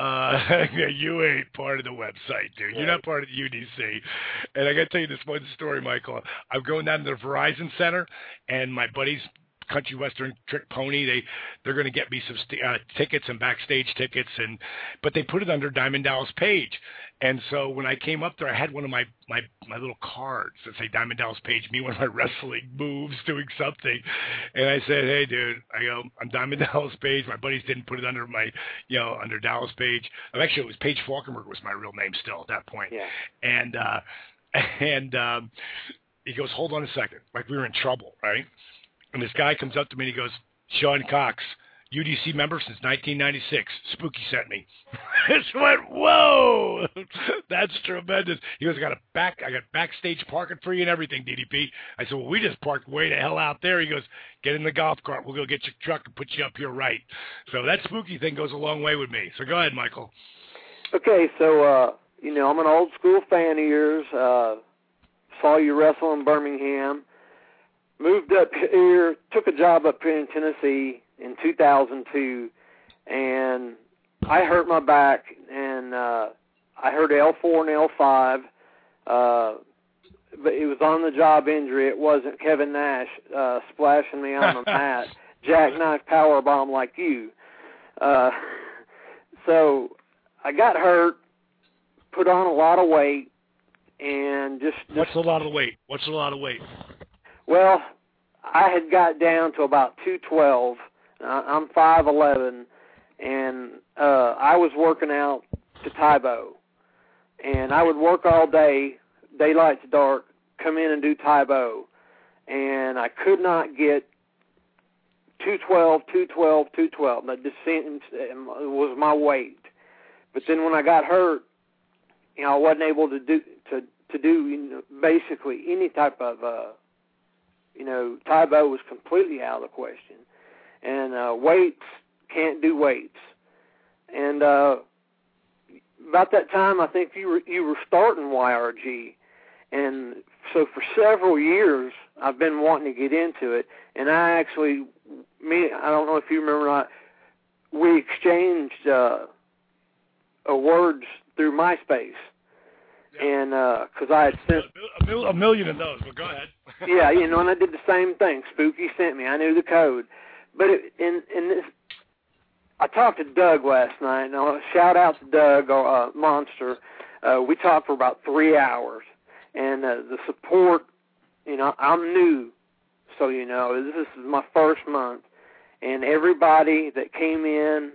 you ain't part of the website, dude. You're not part of the UDC. And I got to tell you this one story, Michael. I'm going down to the Verizon Center, and my buddies, Country Western Trick Pony, they're going to get me some tickets and backstage tickets, but they put it under Diamond Dallas Page. And so when I came up there, I had one of my little cards that say Diamond Dallas Page, me one of my wrestling moves doing something. And I said, hey, dude, I'm Diamond Dallas Page. My buddies didn't put it under under Dallas Page. Actually, it was Paige Falkenberg was my real name still at that point. Yeah. And he goes, hold on a second. Like we were in trouble, right? And this guy comes up to me and he goes, Sean Cox, UDC member since 1996. Spooky sent me. I just went, whoa, that's tremendous. He goes, I got backstage parking for you and everything, DDP. I said, well, we just parked way the hell out there. He goes, get in the golf cart. We'll go get your truck and put you up here right. So that Spooky thing goes a long way with me. So go ahead, Michael. Okay, so, I'm an old school fan of yours. Saw you wrestle in Birmingham. Moved up here, took a job up here in Tennessee in 2002, and I hurt my back, and I hurt L4 and L5, but it was on-the-job injury. It wasn't Kevin Nash splashing me on the mat, jackknife powerbomb like you. So I got hurt, put on a lot of weight, and just What's a lot of weight? Well, I had got down to about 212. I'm 5'11", and I was working out to Tybo. And I would work all day, daylight to dark, come in and do Tybo. And I could not get 212. That just was my weight. But then when I got hurt, I wasn't able to do basically any type of Tybo was completely out of the question. And weights, can't do weights. And about that time, I think you were starting YRG. And so for several years, I've been wanting to get into it. And I don't know if you remember, we exchanged words through MySpace. And because I had sent a million of those, but go ahead. Yeah, and I did the same thing. Spooky sent me. I knew the code. But I talked to Doug last night, and I'll shout out to Doug, Monster. We talked for about 3 hours, and the support, I'm new, so this is my first month, and everybody that came in,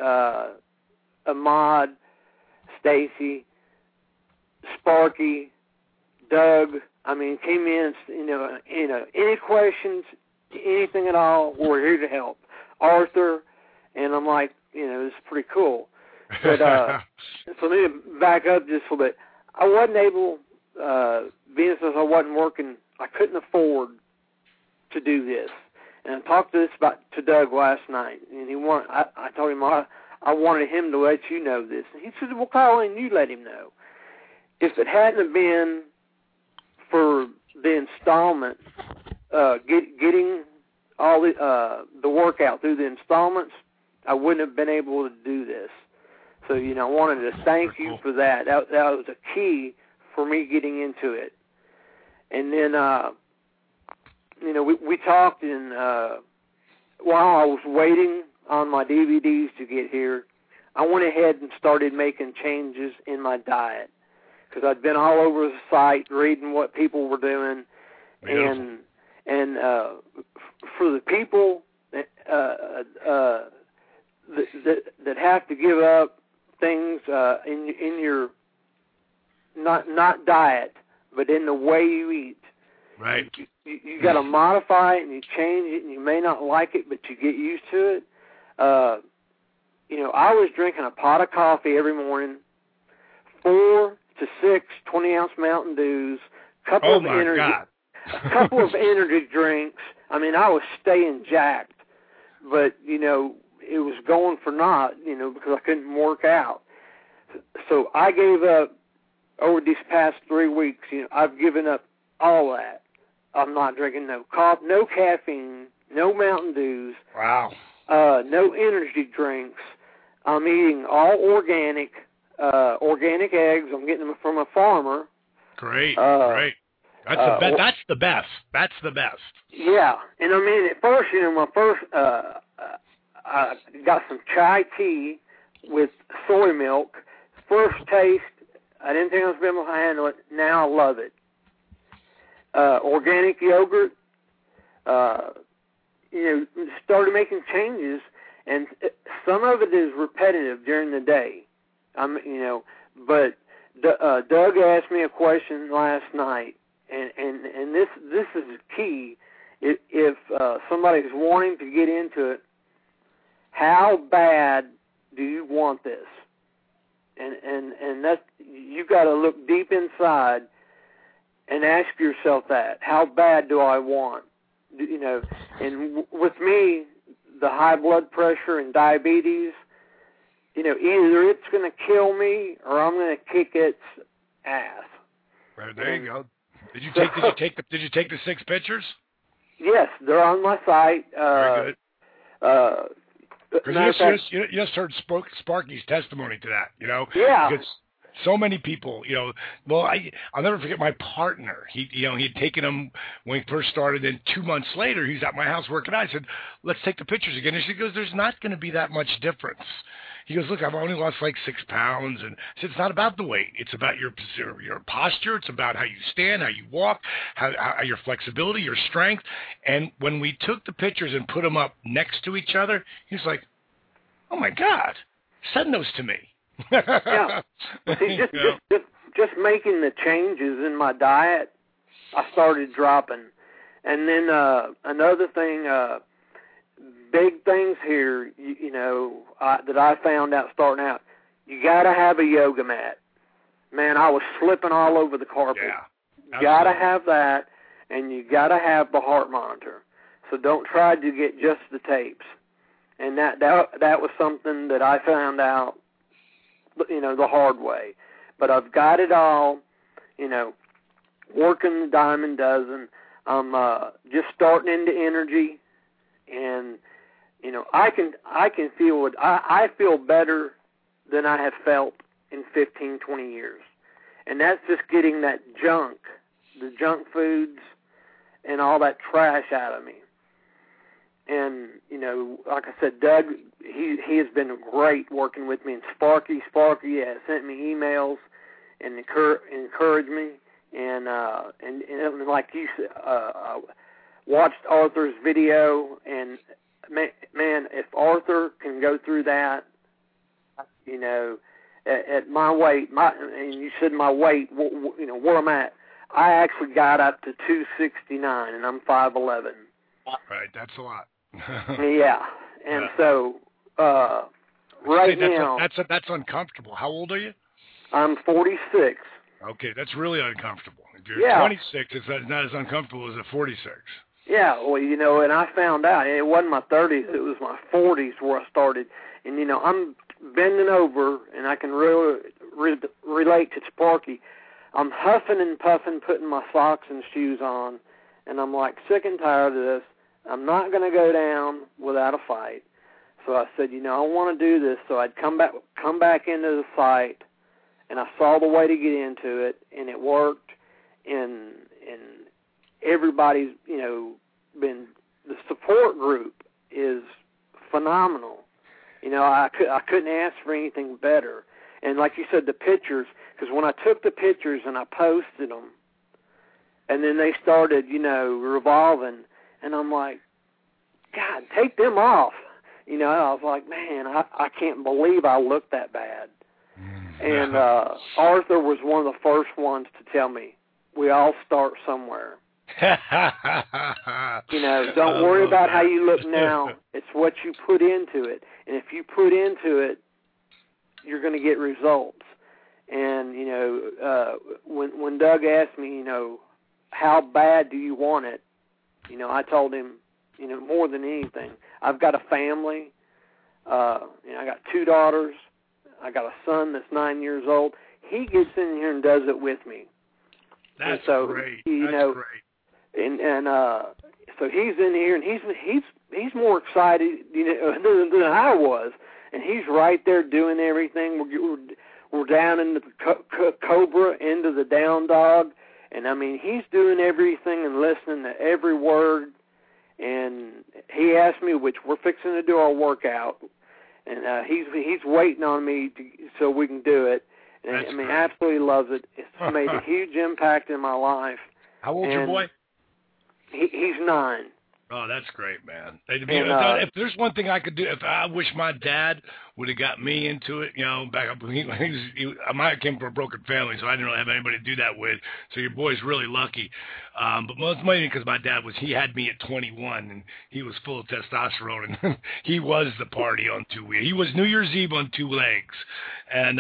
Ahmad, Stacy, Sparky, Doug, I mean, came in, any questions, anything at all, we're here to help. Arthur, and I'm like, it's pretty cool. But so let me back up just a little bit. I wasn't able, being since I wasn't working, I couldn't afford to do this. And I talked to Doug last night, and I told him I wanted him to let you know this. And he said, well, Colin, you let him know. If it hadn't have been for the installment, getting all the workout through the installments, I wouldn't have been able to do this. So, I wanted to thank you for that. That was a key for me getting into it. And then, we talked, and while I was waiting on my DVDs to get here, I went ahead and started making changes in my diet because I'd been all over the site reading what people were doing. Beautiful. And for the people that have to give up things in your not diet, but in the way you eat. Right. You got to modify it and you change it, and you may not like it, but you get used to it. I was drinking a pot of coffee every morning, 4 to 6 20-ounce Mountain Dews, a couple of energy drinks. I mean, I was staying jacked, but it was going for naught, because I couldn't work out. So I gave up over these past 3 weeks. I've given up all that. I'm not drinking no coffee, no caffeine, no Mountain Dews. Wow. No energy drinks. I'm eating all organic eggs. I'm getting them from a farmer. Great. Great. That's the best. That's the best. Yeah, and I mean, at first, my first, I got some chai tea with soy milk. First taste, I didn't think I was going to be able to handle it. Now I love it. Organic yogurt. Started making changes, and some of it is repetitive during the day. But Doug asked me a question last night, and this is key. If somebody's wanting to get into it, how bad do you want this? And that's, you got to look deep inside and ask yourself that. How bad do I want? And with me, the high blood pressure and diabetes, either it's going to kill me or I'm going to kick its ass. Right, there you go. Did you take the 6 pictures? Yes, they're on my site. Very good. Because you just heard Sparky's testimony to that, Yeah. Because so many people, I'll never forget my partner. He had taken him when he first started, and 2 months later, he's at my house working out. I said, let's take the pictures again. And she goes, there's not going to be that much difference. He goes, look, I've only lost like 6 pounds. And I said, it's not about the weight. It's about your posture. It's about how you stand, how you walk, how your flexibility, your strength. And when we took the pictures and put them up next to each other, he was like, oh, my God, send those to me. Yeah. See, just making the changes in my diet, I started dropping. And then another thing, big things here, that I found out starting out, you got to have a yoga mat. Man, I was slipping all over the carpet. Yeah, you got to have that, and you got to have the heart monitor. So don't try to get just the tapes. And that was something that I found out, the hard way. But I've got it all, working the Diamond Dozen. I'm just starting into energy, and I can feel it. I feel better than I have felt in 15, 20 years, and that's just getting that junk, the junk foods, and all that trash out of me. And like I said, Doug, he has been great working with me, and Sparky has sent me emails and encouraged me, and like you said, watched Arthur's video, and man, if Arthur can go through that, you know, at my weight, and you said my weight, you know, where I'm at, I actually got up to 269, and I'm 5'11". Right, that's a lot. Yeah, and so right now that's uncomfortable. How old are you? I'm 46. Okay, that's really uncomfortable. If you're 26, it's not as uncomfortable as a 46. Yeah, well, you know, and I found out it wasn't my 30s; it was my 40s where I started. And you know, I'm bending over, and I can really relate to Sparky. I'm huffing and puffing, putting my socks and shoes on, and I'm like sick and tired of this. I'm not going to go down without a fight. So I said, you know, I want to do this. So I'd come back into the fight, and I saw the way to get into it, and it worked. And everybody's, you know, the support group is phenomenal. You know, I couldn't ask for anything better. And like you said, the pictures, because when I took the pictures and I posted them, and then they started, you know, revolving, and I'm like, God, take them off. You know, I was like, man, I can't believe I look that bad. And Arthur was one of the first ones to tell me, we all start somewhere. You know, don't worry about how you look now. It's what you put into it. And if you put into it, you're going to get results. And, you know, when Doug asked me, you know, how bad do you want it? You know, I told him, you know, more than anything, I've got a family. You know, I got 2 daughters. I got a son that's 9 years old. He gets in here and does it with me. That's so, great. You that's know, great. And so he's in here, and he's more excited, you know, than I was. And he's right there doing everything. We're down in the Cobra, into the down dog, and I mean he's doing everything and listening to every word. And he asked me, which we're fixing to do our workout, and he's waiting on me so we can do it. And That's I mean, great. absolutely loves it. It's made a huge impact in my life. How old's your boy? He's 9. Oh, that's great, man. And, if there's one thing I could do, if I wish my dad would have got me into it, you know, back up. I came from a broken family, so I didn't really have anybody to do that with. So your boy's really lucky. But most mainly because my dad he had me at 21, and he was full of testosterone, and he was the party on 2 wheels. He was New Year's Eve on 2 legs, and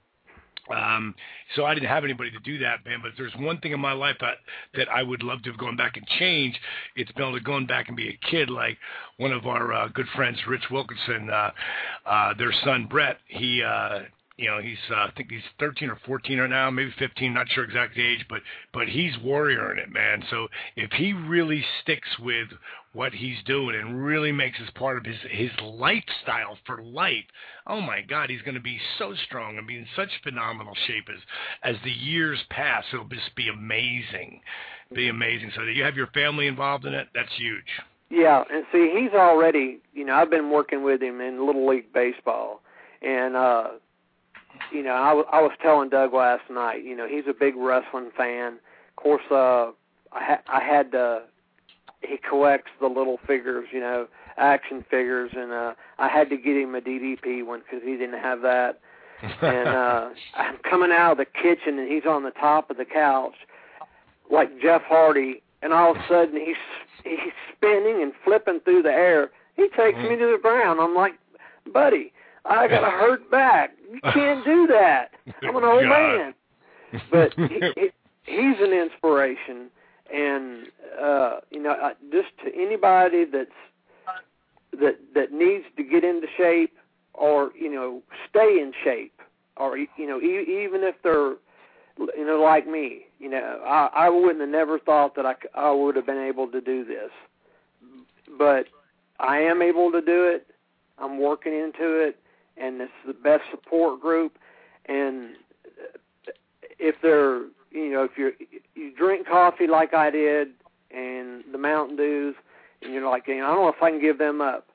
so I didn't have anybody to do that, man. But if there's one thing in my life that I would love to have gone back and change, it's been able to go back and be a kid like one of our good friends, Rich Wilkinson, their son Brett. He, you know, he's I think he's 13 or 14 right now, maybe 15, not sure exact age, but he's warrioring it, man. So if he really sticks with what he's doing and really makes this part of his lifestyle for life, oh my God, he's going to be so strong and be in such phenomenal shape as the years pass. It'll just be amazing. Be amazing. So that you have your family involved in it, that's huge. Yeah, and see, he's already, you know, I've been working with him in Little League Baseball, and, you know, I was telling Doug last night, you know, he's a big wrestling fan. Of course, I had to, he collects the little figures, you know, action figures, and I had to get him a DDP one because he didn't have that. And I'm coming out of the kitchen, and he's on the top of the couch like Jeff Hardy, and all of a sudden he's spinning and flipping through the air. He takes me to the ground. I'm like, buddy, I got a hurt back. You can't do that. I'm an old man. But he's an inspiration. And, you know, just to anybody that needs to get into shape or, you know, stay in shape, or, you know, even if they're, you know, like me, you know, I wouldn't have never thought that I would have been able to do this. But I am able to do it. I'm working into it, and it's the best support group. And if they're, you know, if you drink coffee like I did and the Mountain Dews, and you're like, you know, I don't know if I can give them up.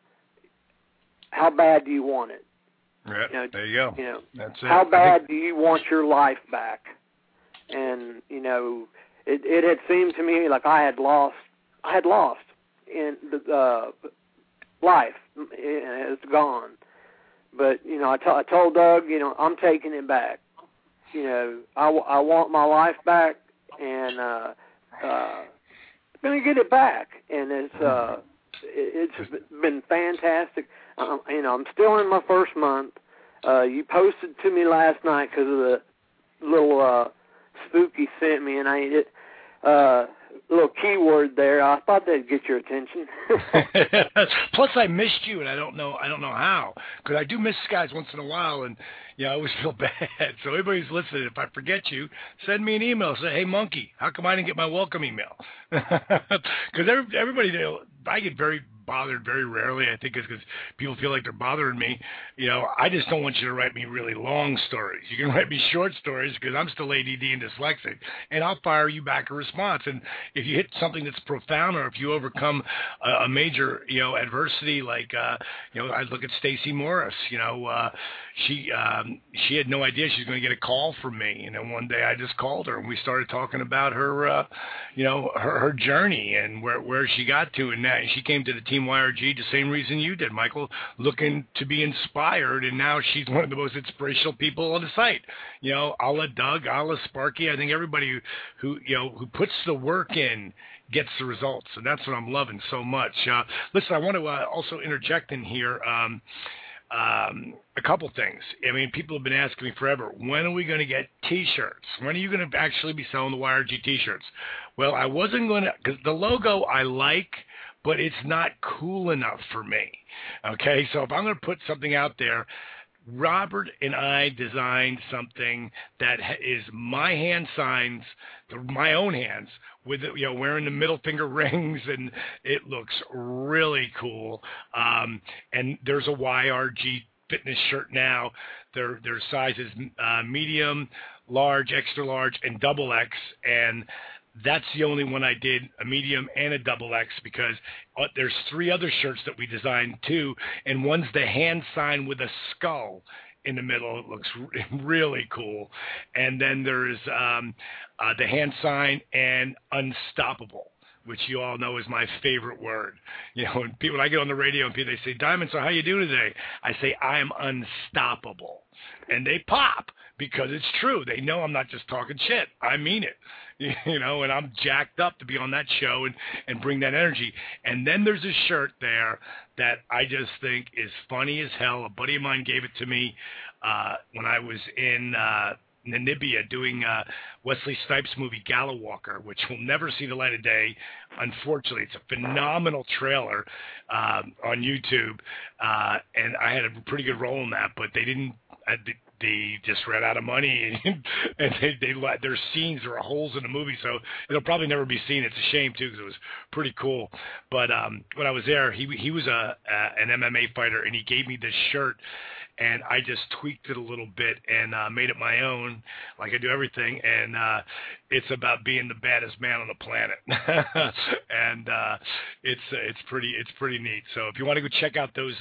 How bad do you want it? Yeah, you know, there you go. You know, that's it. how bad do you want your life back? And, you know, it had seemed to me like I had lost in life. It's gone. But, you know, I told Doug, you know, I'm taking it back. You know, I want my life back, and I'm going to get it back. And it's been fantastic. You know, I'm still in my first month. You posted to me last night because of the little spook you sent me, and little keyword there. I thought that'd get your attention. Plus, I missed you, and I don't know how, because I do miss guys once in a while, and I always feel bad. So everybody who's listening, if I forget you, send me an email. Say, hey, Monkey, how come I didn't get my welcome email? Because everybody, I get very bothered very rarely. I think it's because people feel like they're bothering me. I just don't want you to write me really long stories. You can write me short stories because I'm still ADD and dyslexic, and I'll fire you back a response. And if you hit something that's profound, or if you overcome a major, adversity, like, I look at Stacey Morris. She had no idea she was going to get a call from me. And then one day I just called her, and we started talking about her, her journey and where she got to. And now she came to the Team YRG the same reason you did, Michael, looking to be inspired. And now she's one of the most inspirational people on the site. A la Doug, a la Sparky. I think everybody who puts the work in gets the results. And that's what I'm loving so much. Listen, I want to also interject in here. A couple things. I mean, people have been asking me forever, when are we going to get T-shirts? When are you going to actually be selling the YRG T-shirts? Well, I wasn't going to, because the logo I like, but it's not cool enough for me. Okay, so if I'm going to put something out there, Robert and I designed something that is my hand signs, my own hands, with wearing the middle finger rings, and it looks really cool. And there's a YRG fitness shirt now. Their size is medium, large, extra large, and double X, and that's the only one I did, a medium and a double X, because there's 3 other shirts that we designed too, and one's the hand sign with a skull in the middle. It looks really cool. And then there's the hand sign and unstoppable, which you all know is my favorite word. When I get on the radio and people, they say, Diamond, so how you doing today? I say, I am unstoppable. And they pop, because it's true. They know I'm not just talking shit. I mean it. And I'm jacked up to be on that show and bring that energy. And then there's a shirt there that I just think is funny as hell. A buddy of mine gave it to me when I was in Namibia doing Wesley Snipes' movie Gala Walker, which will never see the light of day. Unfortunately, it's a phenomenal trailer on YouTube, and I had a pretty good role in that, but they didn't. They just ran out of money, and their scenes, there are holes in the movie, so it'll probably never be seen. It's a shame too, because it was pretty cool. But when I was there, he was an MMA fighter, and he gave me this shirt, and I just tweaked it a little bit and made it my own, like I do everything. And it's about being the baddest man on the planet, and it's pretty neat. So if you want to go check out those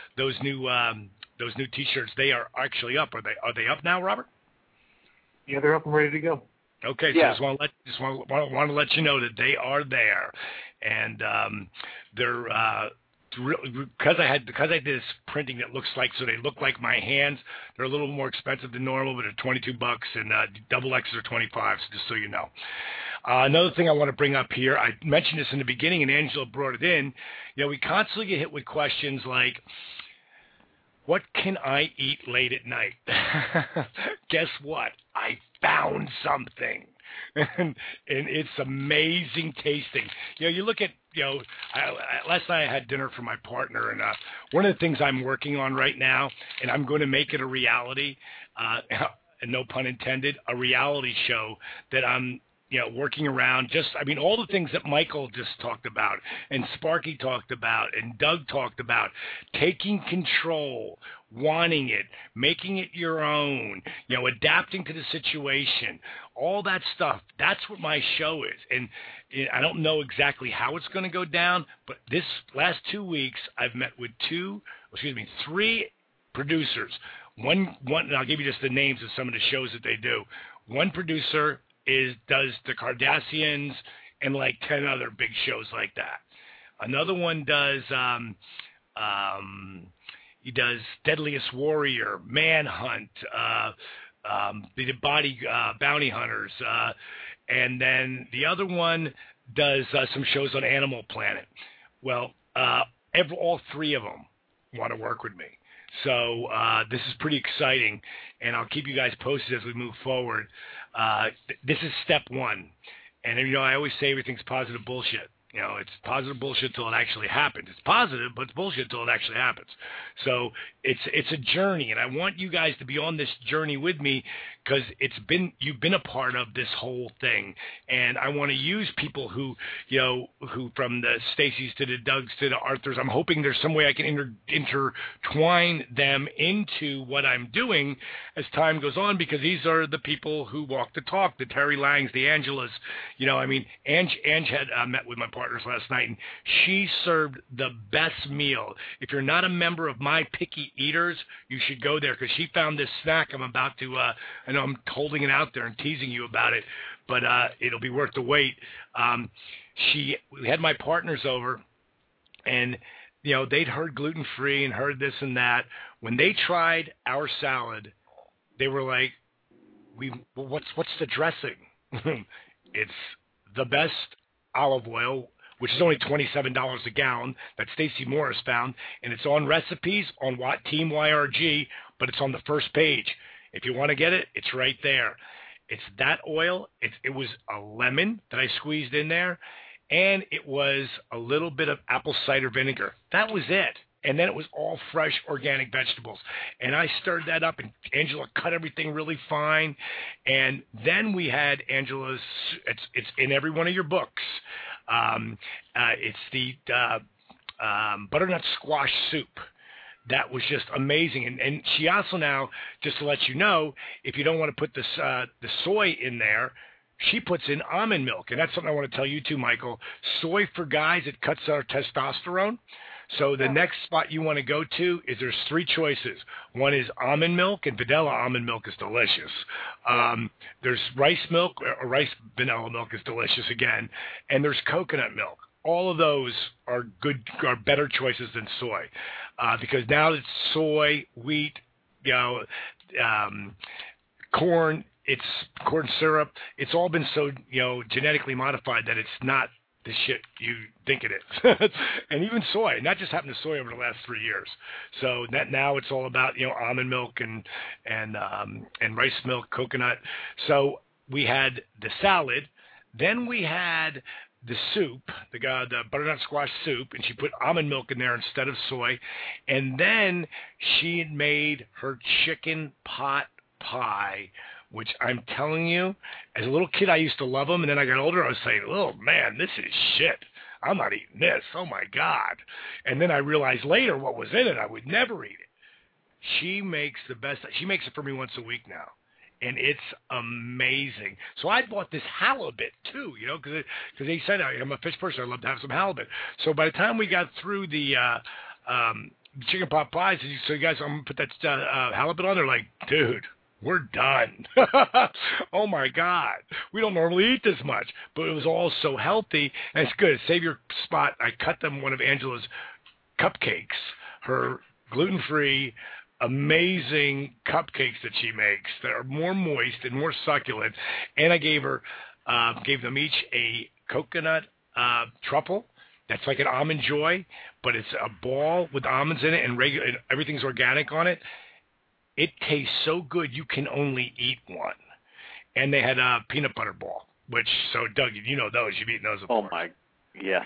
new T-shirts, they are actually up. Are they up now, Robert? Yeah, they're up and ready to go. Okay, so yeah. just want to let you know that they are there, and they're because I did this printing that looks like, so they look like my hands. They're a little more expensive than normal, but they're $22, and double X's are $25. So just so you know. Another thing I want to bring up here, I mentioned this in the beginning, and Angela brought it in. We constantly get hit with questions like, what can I eat late at night? Guess what? I found something. And it's amazing tasting. You look at, last night I had dinner for my partner, and one of the things I'm working on right now, and I'm going to make it a reality, and no pun intended, a reality show that I'm working around all the things that Michael just talked about, and Sparky talked about, and Doug talked about, taking control, wanting it, making it your own, adapting to the situation, all that stuff. That's what my show is. And I don't know exactly how it's going to go down, but this last 2 weeks, I've met with 3 producers. One, and I'll give you just the names of some of the shows that they do. One producer does the Kardashians and like 10 other big shows like that. Another one does He does Deadliest Warrior, Manhunt, the Body Bounty Hunters, and then the other one does some shows on Animal Planet. Well, all three of them want to work with me. So this is pretty exciting, and I'll keep you guys posted as we move forward. This is step one. And, I always say everything's positive bullshit. It's positive bullshit till it actually happens. It's positive, but it's bullshit till it actually happens. So it's a journey, and I want you guys to be on this journey with me because you've been a part of this whole thing, and I want to use people who from the Stacys to the Dougs to the Arthurs. I'm hoping there's some way I can intertwine them into what I'm doing as time goes on, because these are the people who walk the talk, the Terry Langs, the Angelas. Ange had met with my partners last night, and she served the best meal. If you're not a member of My Picky Eaters, you should go there, because she found this snack I'm about to, I know I'm holding it out there and teasing you about it, but it'll be worth the wait. We had my partners over, and they'd heard gluten-free and heard this and that. When they tried our salad, they were like, what's the dressing? It's the best olive oil, which is only $27 a gallon, that Stacey Morris found, and it's on recipes on Team YRG, but it's on the first page. If you want to get it, it's right there. It's that oil. It was a lemon that I squeezed in there, and it was a little bit of apple cider vinegar. That was it. And then it was all fresh organic vegetables. And I stirred that up, and Angela cut everything really fine. And then we had Angela's, it's in every one of your books. It's the butternut squash soup. That was just amazing. And she also now, just to let you know, if you don't want to put the soy in there, she puts in almond milk. And that's something I want to tell you too, Michael. Soy for guys, it cuts our testosterone. So the next spot you want to go to is there's three choices. One is almond milk, and vanilla almond milk is delicious. There's rice milk, or rice vanilla milk is delicious again. And there's coconut milk. All of those are better choices than soy, because now it's soy, wheat, corn, it's corn syrup. It's all been so genetically modified that it's not the shit you think it is. And even soy, and that just happened to soy over the last 3 years. So that now it's all about almond milk and rice milk, coconut. So we had the salad, then we had the soup, the butternut squash soup, and she put almond milk in there instead of soy. And then she had made her chicken pot pie, which I'm telling you, as a little kid, I used to love them. And then I got older, I was saying, oh, man, this is shit. I'm not eating this. Oh, my God. And then I realized later what was in it. I would never eat it. She makes the best. She makes it for me once a week now. And it's amazing. So I bought this halibut, too, because they said I'm a fish person. I love to have some halibut. So by the time we got through the chicken pot pies, so you guys, I'm going to put that halibut on, they're like, dude, we're done. Oh, my God. We don't normally eat this much. But it was all so healthy, and it's good. Save your spot. I cut them one of Angela's cupcakes, her gluten-free, amazing cupcakes that she makes that are more moist and more succulent. And I gave them each a coconut truffle. That's like an Almond Joy, but it's a ball with almonds in it, and everything's organic on it. It tastes so good you can only eat one. And they had a peanut butter ball, so Doug, you know those. You've eaten those before. Oh, my. Yeah.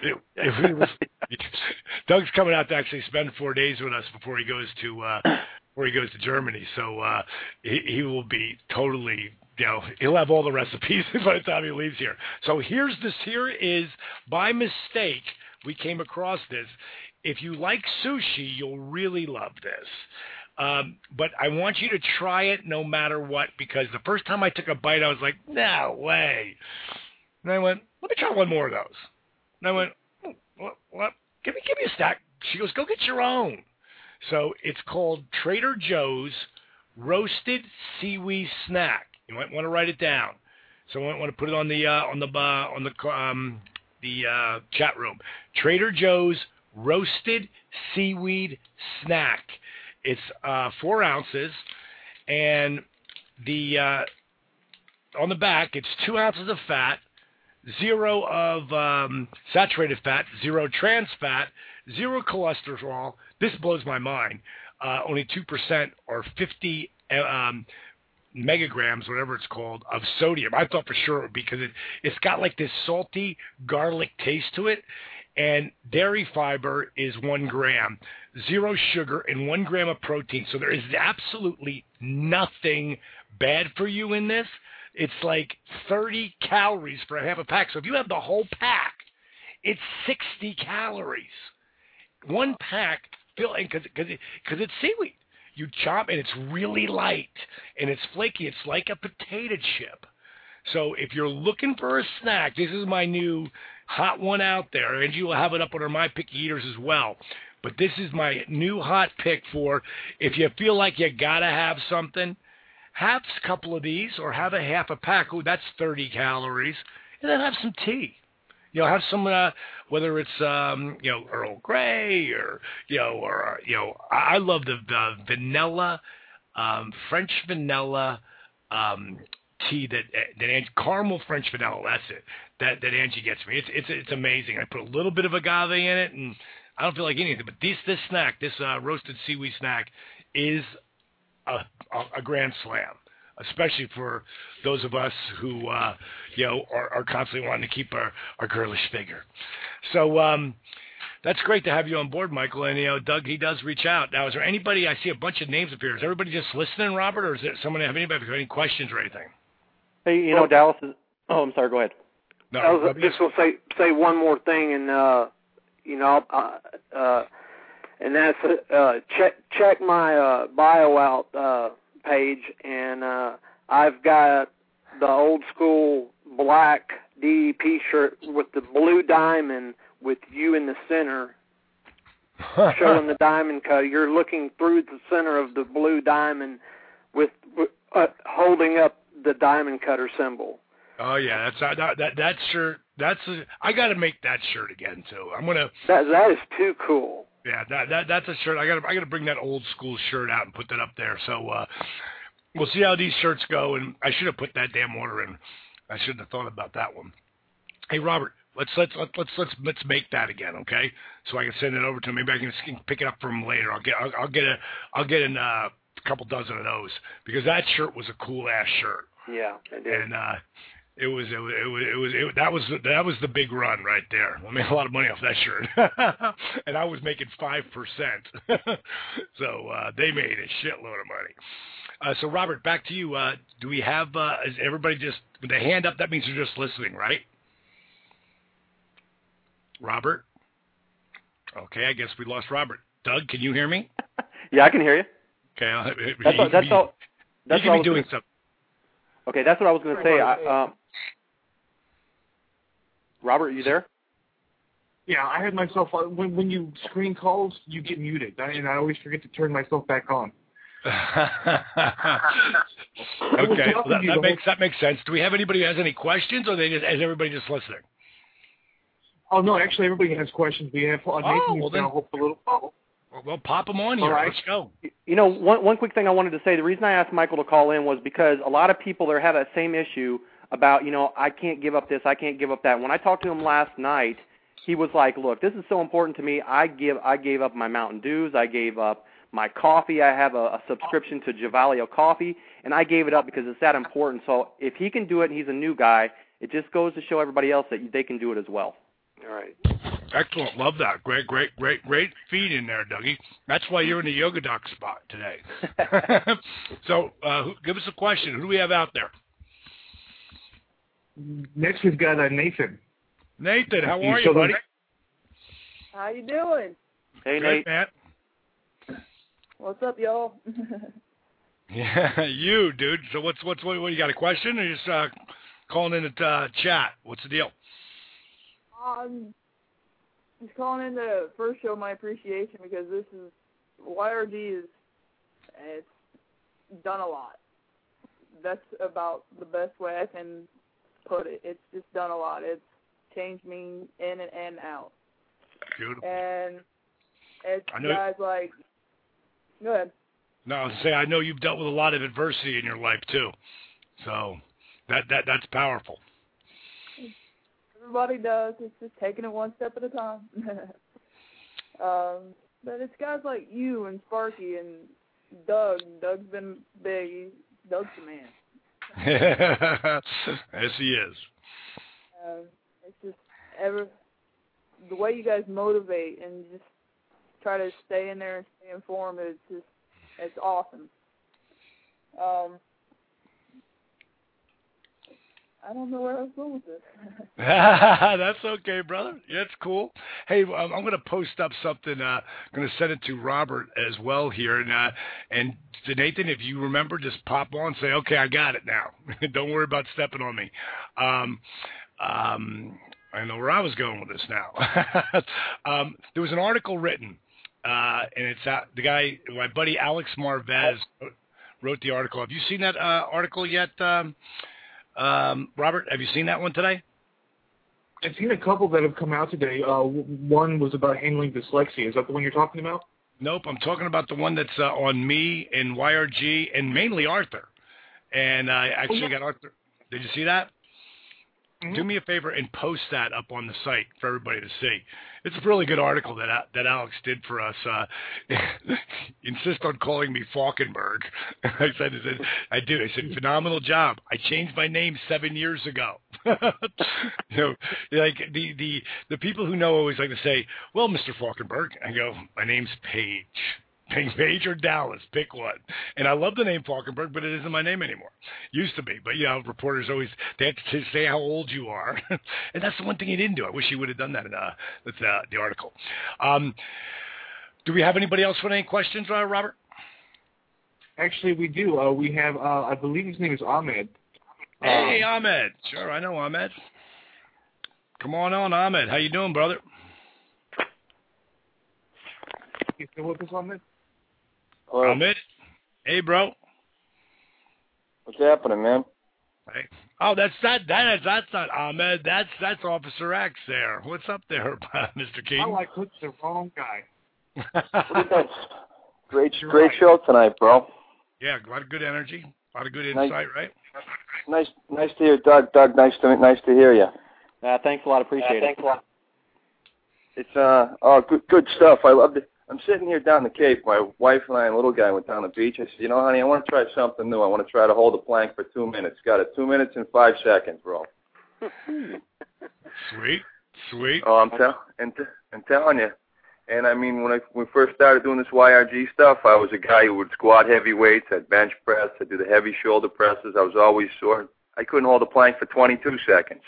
Doug's coming out to actually spend 4 days with us before he goes to Germany. So he will be totally, he'll have all the recipes by the time he leaves here. So here is, by mistake, we came across this. If you like sushi, you'll really love this. But I want you to try it no matter what, because the first time I took a bite, I was like, no way. And I went, let me try one more of those. And I went, what? Give me a stack. She goes, go get your own. So it's called Trader Joe's Roasted Seaweed Snack. You might want to write it down. So I want to put it on the chat room. Trader Joe's roasted seaweed snack. It's 4 ounces, and the on the back it's 2 ounces of fat, 0 of saturated fat, 0 trans fat, 0 cholesterol. This blows my mind. Only 2% or 50 megagrams, whatever it's called, of sodium. I thought for sure it would be because it's got like this salty garlic taste to it. And dairy fiber is 1 gram, 0 sugar, and 1 gram of protein. So there is absolutely nothing bad for you in this. It's like 30 calories for a half a pack. So if you have the whole pack, it's 60 calories. 1 pack, because it's seaweed. You chop, and it's really light, and it's flaky. It's like a potato chip. So if you're looking for a snack, this is my new hot one out there. Angie will have it up on her My Picky Eaters as well. But this is my new hot pick for if you feel like you got to have something, have a couple of these or have a half a pack. Ooh, that's 30 calories. And then have some tea. Have some, whether it's, Earl Grey or, I love the vanilla, French vanilla tea that Angie, caramel French vanilla, that's it, that Angie gets me. It's amazing. I put a little bit of agave in it, and I don't feel like anything. But this snack, this roasted seaweed snack, is a grand slam, especially for those of us who, are constantly wanting to keep our girlish figure. So that's great to have you on board, Michael. And, Doug, he does reach out. Now, is there anybody, I see a bunch of names up here. Is everybody just listening, Robert, or is there someone have anybody have any questions or anything? Hey, Dallas is, I'm sorry, go ahead. No, I was just going to say one more thing, and, and that's check my bio out page, and I've got the old school black DDP shirt with the blue diamond with you in the center, showing the diamond cut. You're looking through the center of the blue diamond with holding up the diamond cutter symbol. Oh yeah, that shirt. I got to make that shirt again too. I'm gonna. That is too cool. Yeah, that's a shirt. I got to bring that old school shirt out and put that up there. So we'll see how these shirts go. And I should have put that damn order in. I shouldn't have thought about that one. Hey Robert, let's make that again, okay? So I can send it over to him. Maybe I can pick it up from him later. I'll get in a couple dozen of those because that shirt was a cool ass shirt. Yeah, it did. And that was the big run right there. I made a lot of money off that shirt, and I was making 5%. So they made a shitload of money. So Robert, back to you. Do we have? Is everybody just with the hand up? That means you're just listening, right? Robert. Okay, I guess we lost Robert. Doug, can you hear me? Yeah, I can hear you. Okay, That's all. He could be doing something. Okay, that's what I was going to say. Robert, are you there? Yeah, I had myself when you screen calls, you get muted, and I always forget to turn myself back on. Okay, well, that makes sense. Do we have anybody who has any questions, or is everybody just listening? Oh no, actually, everybody has questions. We have Nathan then, hope a little. Oh. Well, pop them on here. Right. Let's go. One quick thing I wanted to say. The reason I asked Michael to call in was because a lot of people there have that same issue about, I can't give up this, I can't give up that. When I talked to him last night, he was like, look, this is so important to me. I gave up my Mountain Dews. I gave up my coffee. I have a subscription to Javalio Coffee, and I gave it up because it's that important. So if he can do it and he's a new guy, it just goes to show everybody else that they can do it as well. All right. Excellent. Love that. Great feed in there, Dougie. That's why you're in the Yoga Doc spot today. So give us a question. Who do we have out there? Next we've got Nathan. Nathan, how are you, buddy? How you doing? Hey, Great, Nate. Matt. What's up, y'all? Yeah, you, dude. So what you got a question or just calling in to chat? What's the deal? Just calling in to first show my appreciation because this is YRG it's done a lot. That's about the best way I can put it. It's just done a lot. It's changed me in and out. Beautiful. And it's I know- guys like, go ahead. No, I was gonna say I know you've dealt with a lot of adversity in your life too, so that's powerful. Everybody does. It's just taking it one step at a time. But it's guys like you and Sparky and Doug. Doug's been big. Doug's the man. Yes, he is. It's just the way you guys motivate and just try to stay in there and stay informed. It's awesome. I don't know where I was going with this. That's okay, brother. Yeah, it's cool. Hey, I'm going to post up something. I'm going to send it to Robert as well here. And to Nathan, if you remember, just pop on and say, okay, I got it now. Don't worry about stepping on me. I know where I was going with this now. There was an article written, and it's the guy, my buddy Alex Marvez wrote the article. Have you seen that article yet, Robert? Have you seen that one today? I've seen a couple that have come out today. One was about handling dyslexia. Is that the one you're talking about? Nope, I'm talking about the one that's on me and YRG and mainly Arthur. And I actually got Arthur. Did you see that? Mm-hmm. Do me a favor and post that up on the site for everybody to see. It's a really good article that Alex did for us. Insist on calling me Falkenberg. I said, I do. I said, phenomenal job. I changed my name 7 years ago. You know, like the people who know always like to say, well, Mr. Falkenberg. I go, my name's Paige. Paige or Dallas, pick one. And I love the name Falkenberg, but it isn't my name anymore. Used to be, but reporters always they have to say how old you are, and that's the one thing he didn't do. I wish he would have done that in with the article. Do we have anybody else with any questions, Robert? Actually, we do. We have, I believe his name is Ahmed. Hey, Ahmed. Sure, I know Ahmed. Come on, Ahmed. How you doing, brother? You still with us, Ahmed? Ahmed? Hey, bro. What's happening, man? Hey. Oh, that's not Ahmed. That's Officer X there. What's up there, Mr. King? I clicked the wrong guy. Great show tonight, bro. Yeah, a lot of good energy, a lot of good insight, right? Nice to hear, Doug. Doug, nice to hear you. Thanks a lot. Appreciate it. It's good stuff. I loved it. I'm sitting here down the Cape. My wife and I and little guy went down the beach. I said, honey, I want to try something new. I want to try to hold a plank for 2 minutes. Got it. 2 minutes and 5 seconds, bro. Sweet. Oh, I'm telling you. And I mean, when we first started doing this YRG stuff, I was a guy who would squat heavy weights, I'd bench press, I'd do the heavy shoulder presses. I was always sore. I couldn't hold a plank for 22 seconds.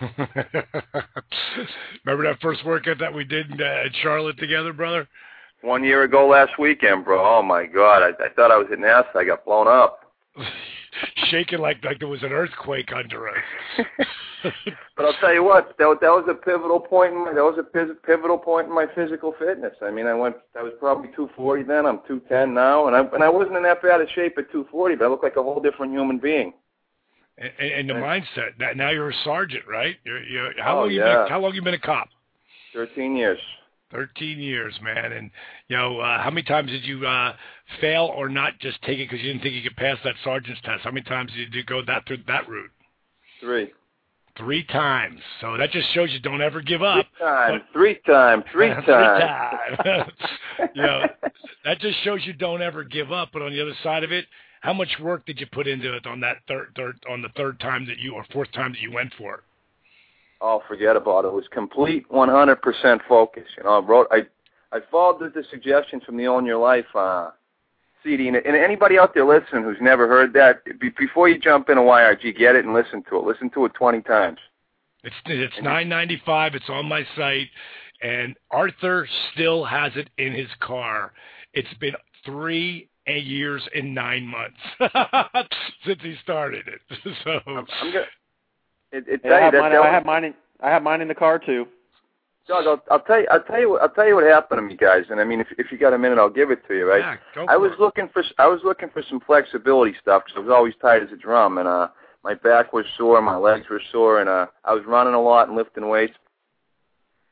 Remember that first workout that we did at Charlotte together, brother? 1 year ago last weekend, bro. Oh, my God. I thought I was hitting acid. I got blown up. Shaking like there was an earthquake under us. But I'll tell you what, that was a pivotal point. Pivotal point in my physical fitness. I mean, I was probably 240 then. I'm 210 now, and I wasn't in that bad a shape at 240, but I look like a whole different human being. And the mindset. Now you're a sergeant, right? How long you been a cop? 13 years. 13 years, man. And, how many times did you fail or not just take it because you didn't think you could pass that sergeant's test? How many times did you go through that route? 3. 3 times. So that just shows you don't ever give up. 3 times. 3 times. 3 times. That just shows you don't ever give up. But on the other side of it, how much work did you put into it on that third time or fourth time that you went for it? Oh, forget about it. It was complete 100% focus. I followed the suggestions from the Own Your Life CD. And anybody out there listening who's never heard that, before you jump in a YRG, get it and listen to it. Listen to it 20 times. It's $9.95. It's on my site. And Arthur still has it in his car. It's been 3 years and 9 months since he started it. So I'm good. I have mine in the car too. Doug, I'll tell you what happened to me, guys. And I mean, if you got a minute, I'll give it to you. Right? Yeah, go for I was looking for some flexibility stuff because I was always tight as a drum, and my back was sore, my legs were sore, and I was running a lot and lifting weights.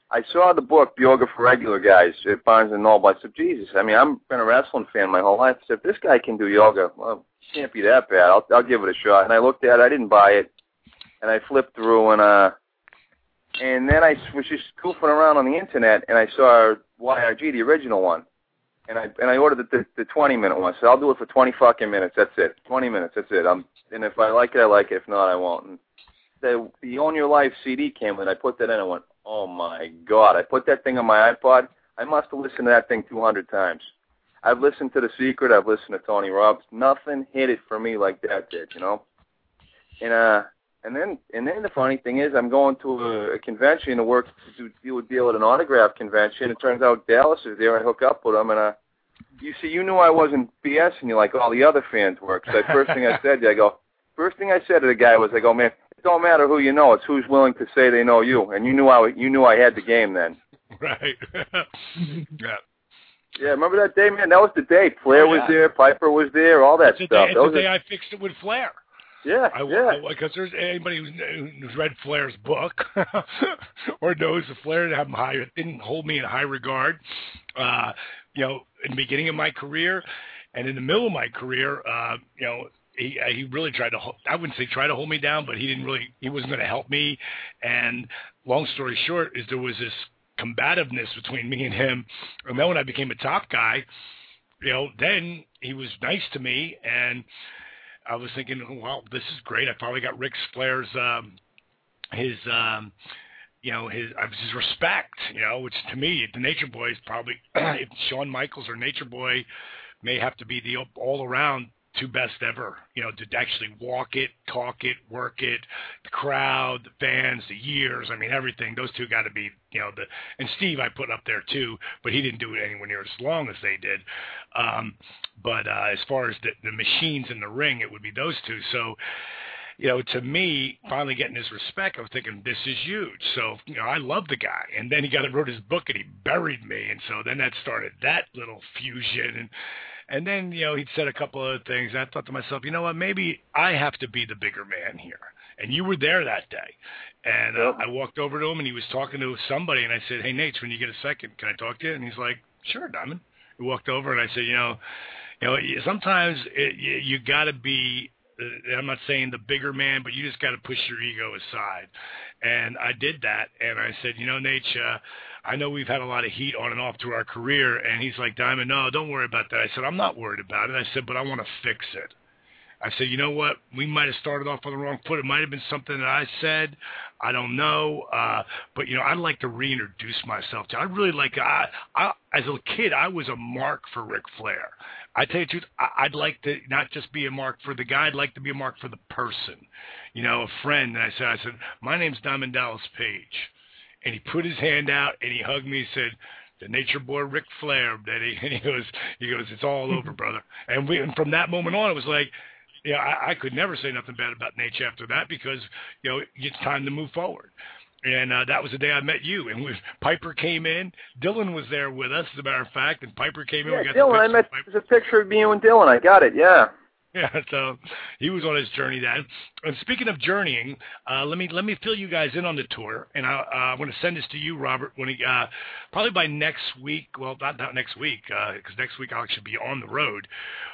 I saw the book Yoga for Regular Guys at Barnes & Noble. I said, Jesus, I mean, I've been a wrestling fan my whole life. I said, if this guy can do yoga, well, it can't be that bad. I'll give it a shot. And I looked at it. I didn't buy it. And I flipped through, and then I was just goofing around on the internet, and I saw YRG, the original one. And I ordered the 20-minute one. So I'll do it for 20 fucking minutes. That's it. 20 minutes. That's it. And if I like it, I like it. If not, I won't. And the Own Your Life CD came in. I put that in and went, oh, my God. I put that thing on my iPod. I must have listened to that thing 200 times. I've listened to The Secret. I've listened to Tony Robbins. Nothing hit it for me like that did, you know. And then the funny thing is, I'm going to a convention to work to deal at an autograph convention. It turns out Dallas is there. I hook up with him, and you knew I wasn't BSing you like all the other fans were. So first thing I said to the guy was, I go, man, it don't matter who you know. It's who's willing to say they know you. And you knew I had the game then. Right. Yeah. Yeah, remember that day, man? That was the day. Flair was there, Piper was there, all that stuff. It's the day I fixed it with Flair. Yeah, because there's anybody who's read Flair's book or knows the Flair didn't hold me in high regard. In the beginning of my career and in the middle of my career, he really tried to. I wouldn't say try to hold me down, but he wasn't going to help me. And long story short, is there was this combativeness between me and him. And then when I became a top guy, then he was nice to me and. I was thinking, well, this is great. I finally got Ric Flair's his respect, which to me, the Nature Boy is probably if Shawn Michaels or Nature Boy may have to be the all-around two best ever, to actually walk it, talk it, work it, the crowd, the fans, the years, I mean, everything. Those two got to be, and Steve I put up there too, but he didn't do it anywhere near as long as they did. But as far as the machines in the ring, it would be those two. So, to me, finally getting his respect, I was thinking, this is huge. So, I love the guy. And then he wrote his book and he buried me. And so then that started that little fusion. And then, he'd said a couple other things. And I thought to myself, you know what, maybe I have to be the bigger man here. And you were there that day. And I walked over to him, and he was talking to somebody. And I said, hey, Nate, when you get a second, can I talk to you? And he's like, sure, Diamond. We walked over, and I said, sometimes you got to be, I'm not saying the bigger man, but you just got to push your ego aside. And I did that. And I said, Nate, I know we've had a lot of heat on and off through our career. And he's like, Diamond, no, don't worry about that. I said, I'm not worried about it. I said, but I want to fix it. I said, you know what? We might have started off on the wrong foot. It might have been something that I said. I don't know. But, I'd like to reintroduce myself to. I really like, as a kid, I was a mark for Ric Flair. I tell you the truth, I'd like to not just be a mark for the guy. I'd like to be a mark for the person, a friend. And I said, my name's Diamond Dallas Page. And he put his hand out and he hugged me and said, the Nature Boy Ric Flair, Daddy. And he goes, it's all over, brother. And from that moment on, it was like, I could never say nothing bad about Nature after that because, it's time to move forward. And that was the day I met you. And Piper came in. Dylan was there with us, as a matter of fact. And Piper came in. Yeah, Dylan. There's a picture of me and Dylan. I got it, yeah. Yeah, so he was on his journey then. And speaking of journeying, let me fill you guys in on the tour. And I'm going to send this to you, Robert, when probably by next week. Well, not next week, because next week I'll actually be on the road.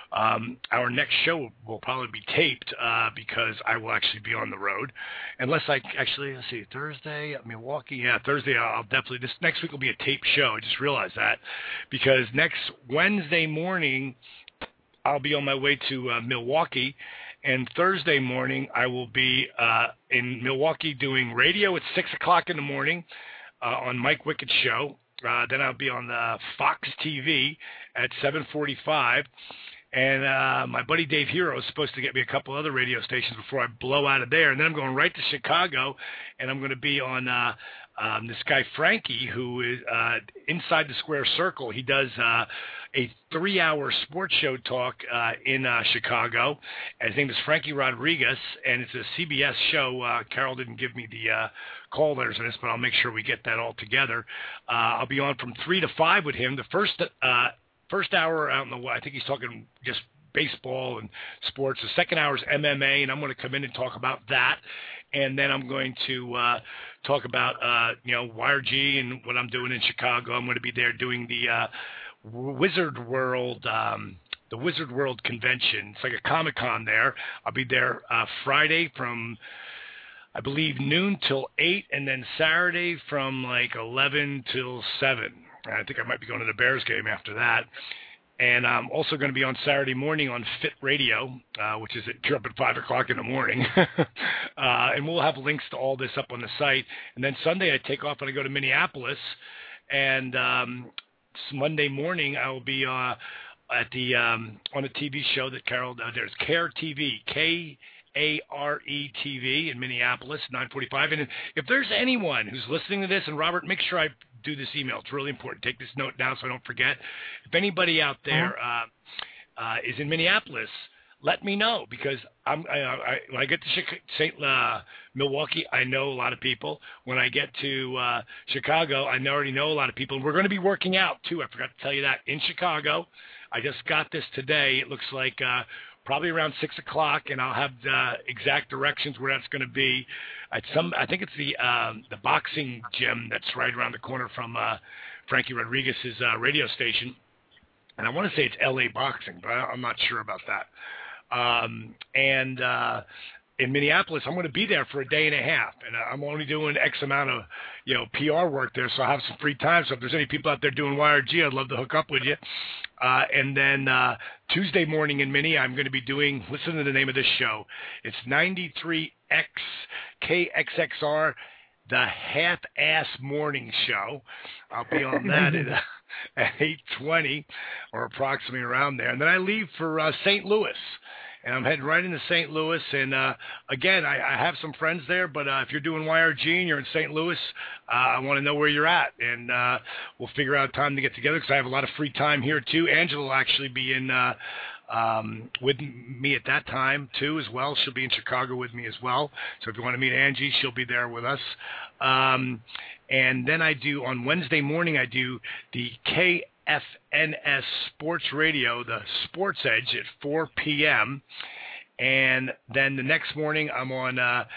Our next show will probably be taped because I will actually be on the road. Unless let's see, Thursday, Milwaukee. Yeah, Thursday I'll definitely, this next week will be a taped show. I just realized that because next Wednesday morning I'll be on my way to Milwaukee, and Thursday morning I will be in Milwaukee doing radio at 6 o'clock in the morning on Mike Wickett's show. Then I'll be on Fox TV at 7:45. And my buddy Dave Hero is supposed to get me a couple other radio stations before I blow out of there. And then I'm going right to Chicago, and I'm going to be on this guy Frankie, who is Inside the Square Circle. He does a 3-hour sports show talk in Chicago. And his name is Frankie Rodriguez, and it's a CBS show. Carol didn't give me the call letters on this, but I'll make sure we get that all together. I'll be on from 3 to 5 with him. The first hour out in the, I think he's talking just baseball and sports. The second hour is MMA, and I'm going to come in and talk about that. And then I'm going to talk about, YRG and what I'm doing in Chicago. I'm going to be there doing the Wizard World Convention. It's like a Comic-Con there. I'll be there Friday from, I believe, noon till 8, and then Saturday from like 11 till 7. I think I might be going to the Bears game after that. And I'm also going to be on Saturday morning on Fit Radio, which is up at 5 o'clock in the morning. And we'll have links to all this up on the site. And then Sunday I take off and I go to Minneapolis. And Monday morning I will be on a TV show that Carol there's Care TV, K-A-R-E TV in Minneapolis, 9:45. And if there's anyone who's listening to this, and Robert, make sure I do this email. It's really important. Take this note down so I don't forget. If anybody out there is in Minneapolis, let me know, because when I get to Milwaukee, I know a lot of people. When I get to Chicago, I already know a lot of people. And we're going to be working out, too. I forgot to tell you that. In Chicago, I just got this today. It looks like probably around 6 o'clock, and I'll have the exact directions where that's going to be. I think it's the boxing gym that's right around the corner from Frankie Rodriguez's radio station. And I want to say it's LA Boxing, but I'm not sure about that. In Minneapolis, I'm going to be there for a day and a half, and I'm only doing X amount of, PR work there, so I have some free time. So if there's any people out there doing YRG, I'd love to hook up with you. And then Tuesday morning in Minnie, I'm going to be doing, listen to the name of this show. It's 93X KXXR, the Half-Ass Morning Show. I'll be on that at 8:20 or approximately around there. And then I leave for St. Louis. And I'm heading right into St. Louis. And, again, I have some friends there. But if you're doing YRG and you're in St. Louis, I want to know where you're at. And we'll figure out time to get together, because I have a lot of free time here, too. Angela will actually be in with me at that time, too, as well. She'll be in Chicago with me as well. So if you want to meet Angie, she'll be there with us. And then on Wednesday morning, I do the KFNS Sports Radio, the Sports Edge at 4 p.m. And then the next morning, I'm on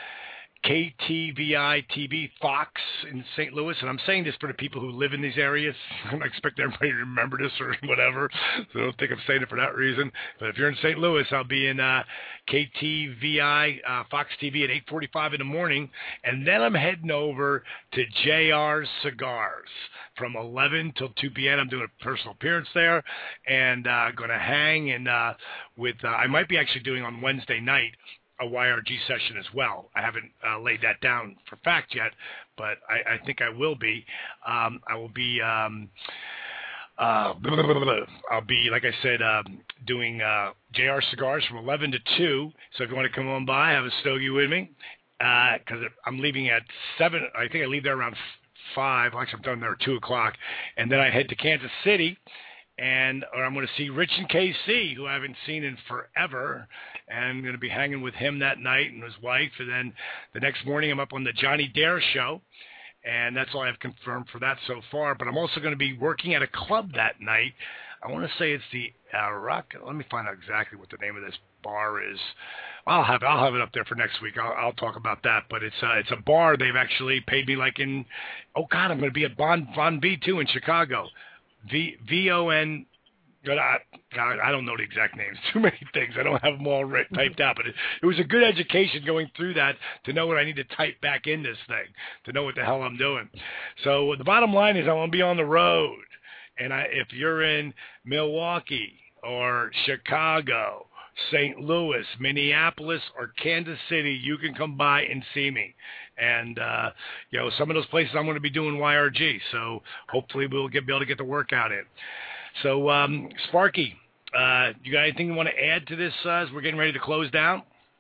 KTVI TV Fox in St. Louis. And I'm saying this for the people who live in these areas. I don't expect everybody to remember this or whatever, so I don't think I'm saying it for that reason. But if you're in St. Louis, I'll be in KTVI Fox TV at 8:45 in the morning. And then I'm heading over to JR's Cigars from 11 till 2 p.m. I'm doing a personal appearance there, and going to hang and I might be actually doing on Wednesday night a YRG session as well. I haven't laid that down for fact yet, but I think I will be. I will be I'll be, like I said, doing JR Cigars from 11 to 2. So if you want to come on by, have a stogie with me, because I'm leaving at 7. I think I leave there around 5. Actually, I'm done there at 2 o'clock. And then I head to Kansas City, or I'm going to see Rich and KC, who I haven't seen in forever. And I'm going to be hanging with him that night and his wife. And then the next morning, I'm up on the Johnny Dare show. And that's all I have confirmed for that so far. But I'm also going to be working at a club that night. I want to say it's the Rock. Let me find out exactly what the name of this bar is. I'll have it up there for next week. I'll talk about that. But it's a bar they've actually paid me like in. Oh God, I'm going to be at Bon V2 in Chicago. VON. I don't know the exact names. Too many things. I don't have them all typed out. But it was a good education going through that to know what I need to type back in this thing, to know what the hell I'm doing. So the bottom line is I want to be on the road. And if you're in Milwaukee or Chicago, St. Louis, Minneapolis, or Kansas City, you can come by and see me. And, some of those places I'm going to be doing YRG. So hopefully we'll be able to get the workout in. So, Sparky, you got anything you want to add to this as we're getting ready to close down?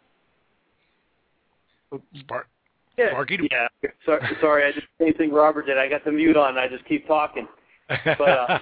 Sparky? Yeah. Sorry, I just same thing Robert did. I got the mute on, and I just keep talking. But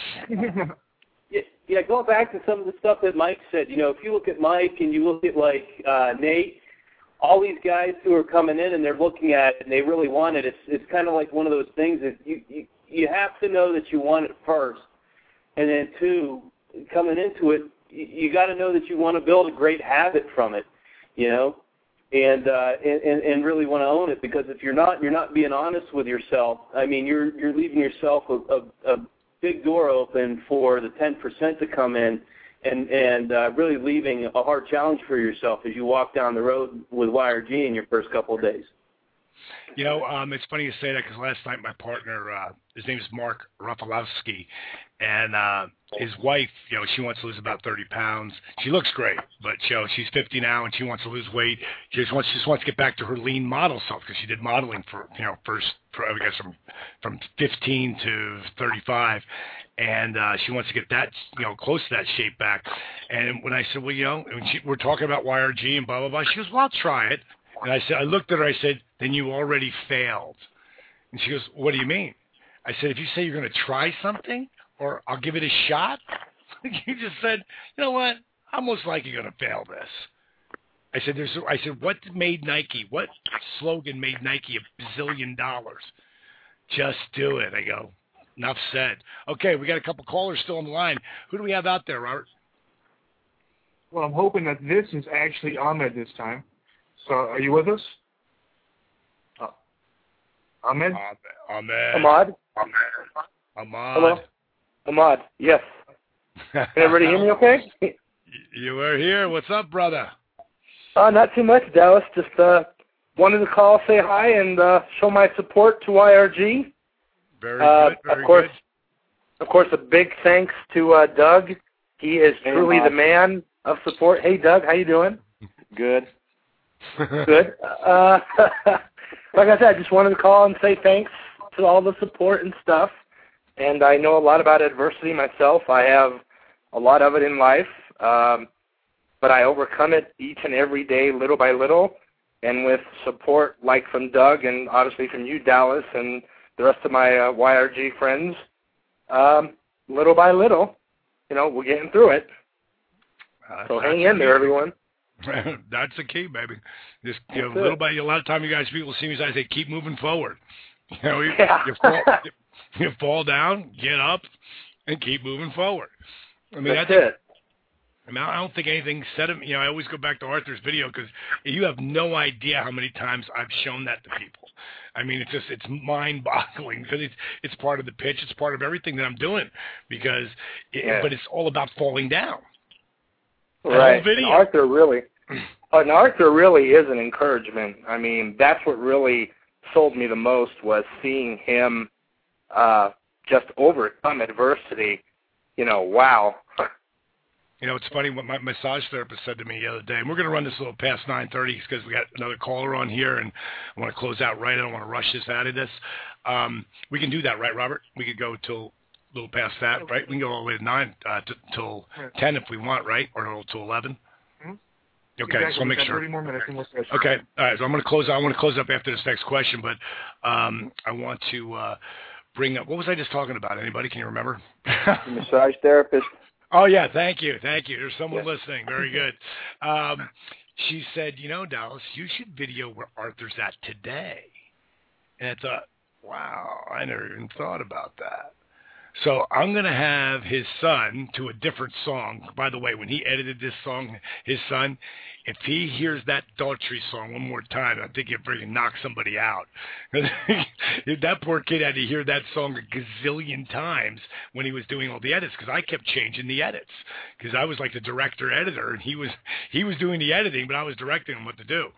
yeah, going back to some of the stuff that Mike said, if you look at Mike and you look at Nate, all these guys who are coming in and they're looking at it and they really want it, it's kind of like one of those things that you have to know that you want it first. And then 2, coming into it, you got to know that you want to build a great habit from it, you know, and really want to own it, because if you're not being honest with yourself. I mean, you're leaving yourself a big door open for the 10% to come in, and really leaving a hard challenge for yourself as you walk down the road with YRG in your first couple of days. You know, it's funny you say that, because last night my partner, his name is Mark Rafalowski, and his wife, you know, she wants to lose about 30 pounds. She looks great, but you know, she's 50 now and she wants to lose weight. She just wants to get back to her lean model self, because she did modeling for, you know, I guess from 15 to 35, and she wants to get that, you know, close to that shape back. And when I said, well, you know, we're talking about YRG and blah blah blah, she goes, well, I'll try it. And I looked at her, I said, then you already failed. And she goes, what do you mean? I said, if you say you're going to try something, or I'll give it a shot, you just said, you know what, I'm most likely going to fail this. I said, what made Nike, what slogan made Nike $1 bazillion? Just do it. I go, enough said. Okay, we got a couple callers still on the line. Who do we have out there, Robert? Well, I'm hoping that this is actually Ahmed this time. So, are you with us? Ahmed? Ahmad? Ahmad. Ahmad, yes. Can everybody hear me okay? You are here. What's up, brother? Not too much, Dallas. Just wanted to call, say hi, and show my support to YRG. Very good. Very good. Of course, a big thanks to Doug. He is truly the man of support. Hey, Doug, how you doing? Good. Good. Like I said, I just wanted to call and say thanks to all the support and stuff. And I know a lot about adversity myself. I have a lot of it in life, but I overcome it each and every day, little by little. And with support like from Doug and obviously from you, Dallas, and the rest of my YRG friends, little by little, you know, we're getting through it. So hang in there, everyone. That's the key, baby. Just, you know, little by a lot of time, you guys, people see me, I say, keep moving forward. You know, you fall down, get up, and keep moving forward. I mean, that's it. I mean, I don't think anything said it. You know, I always go back to Arthur's video, because you have no idea how many times I've shown that to people. I mean, it's mind-boggling, because it's part of the pitch, it's part of everything that I'm doing, because but it's all about falling down. Right. And Arthur really is an encouragement. I mean, that's what really sold me the most, was seeing him just overcome adversity. You know, wow. You know, it's funny what my massage therapist said to me the other day, and we're going to run this a little past 9:30 because we got another caller on here, and I want to close out right. I don't want to rush this out of this. We can do that, right, Robert? We could go till a little past that, right? We can go all the way to 9 till 10 if we want, right? Or till 11. Mm-hmm. Okay, exactly. So I'll make sure. 30 more minutes. Okay, all right. So I'm going to close. I want to close up after this next question, but I want to bring up. What was I just talking about? Anybody? Can you remember? The massage therapist. Oh yeah, thank you. There's someone listening. Very good. She said, you know, Dallas, you should video where Arthur's at today. And I thought, wow, I never even thought about that. So I'm going to have his son to a different song. By the way, when he edited this song, his son, if he hears that Daughtry song one more time, I think he'll freaking knock somebody out. That poor kid had to hear that song a gazillion times when he was doing all the edits, because I kept changing the edits, because I was like the director-editor, and he was doing the editing, but I was directing him what to do.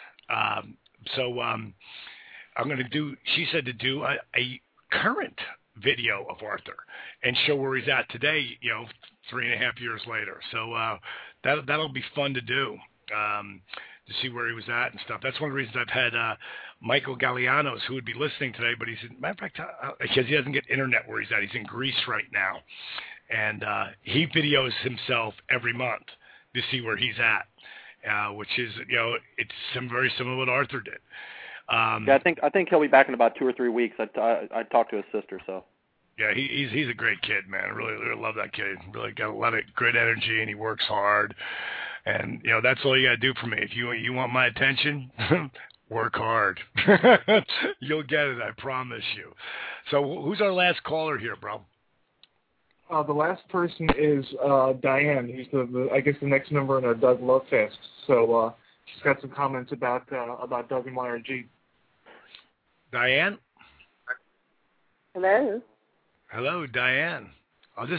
So I'm going to do, she said to do a current video of Arthur and show where he's at today, you know, 3.5 years later. So that'll be fun to do, to see where he was at and stuff. That's one of the reasons I've had Michael Gallianos, who would be listening today, but he's, matter of fact, because he doesn't get internet where he's at. He's in Greece right now, and he videos himself every month to see where he's at, which is, you know, it's very similar to what Arthur did. Yeah, I think he'll be back in about 2 or 3 weeks. I talked to his sister, so. Yeah, he's a great kid, man. I really love that kid. Really got a lot of great energy, and he works hard. And you know, that's all you gotta do for me. If you want my attention, work hard. You'll get it, I promise you. So who's our last caller here, bro? The last person is Diane. He's I guess the next member in our Doug Love Fest. So she's got some comments about Doug and YRG. Diane? Hello. Hello, Diane. Oh, is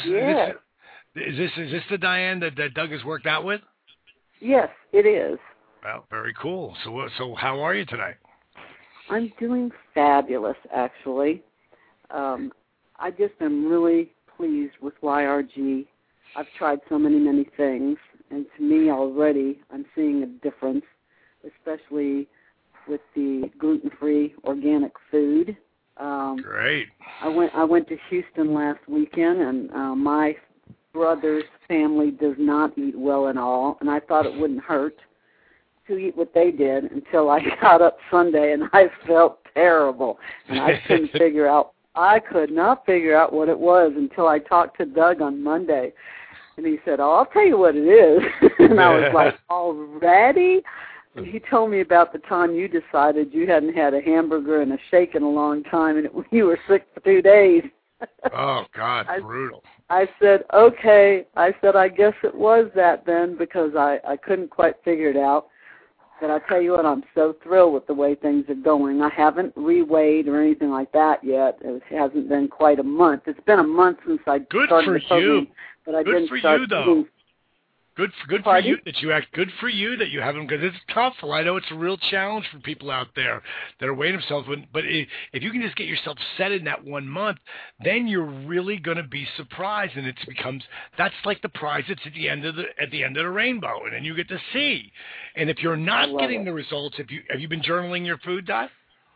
this the Diane that Doug has worked out with? Yes, it is. Well, very cool. So how are you tonight? I'm doing fabulous, actually. I just am really pleased with YRG. I've tried so many things, and to me already, I'm seeing a difference, especially with the gluten-free organic food. Great. I went to Houston last weekend, and my brother's family does not eat well at all, and I thought it wouldn't hurt to eat what they did until I got up Sunday, and I felt terrible, and I could not figure out what it was until I talked to Doug on Monday, and he said, I'll tell you what it is, and I was like, already? And he told me about the time you decided you hadn't had a hamburger and a shake in a long time, and you were sick for 2 days. Oh, God, brutal. I said, okay. I said, I guess it was that then, because I couldn't quite figure it out. But I tell you what, I'm so thrilled with the way things are going. I haven't reweighed or anything like that yet. It hasn't been quite a month. It's been a month since I started the program, but I didn't start eating. Good for you that you act. Good for you that you haven't, because it's tough. Well, I know it's a real challenge for people out there that are weighing themselves. But if you can just get yourself set in that 1 month, then you're really going to be surprised, and that's like the prize that's at the end of the rainbow, and then you get to see. And if you're not getting the results, have you been journaling your food, Di?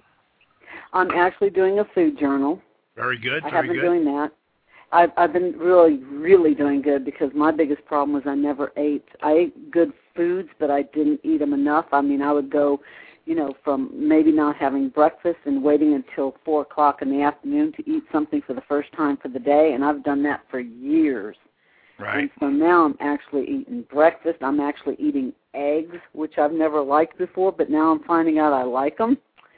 I'm actually doing a food journal. Very good. I have been doing that. I've been really doing good, because my biggest problem was I never ate. I ate good foods, but I didn't eat them enough. I mean, I would go, from maybe not having breakfast and waiting until 4 o'clock in the afternoon to eat something for the first time for the day, and I've done that for years. Right. And so now I'm actually eating breakfast. I'm actually eating eggs, which I've never liked before, but now I'm finding out I like them.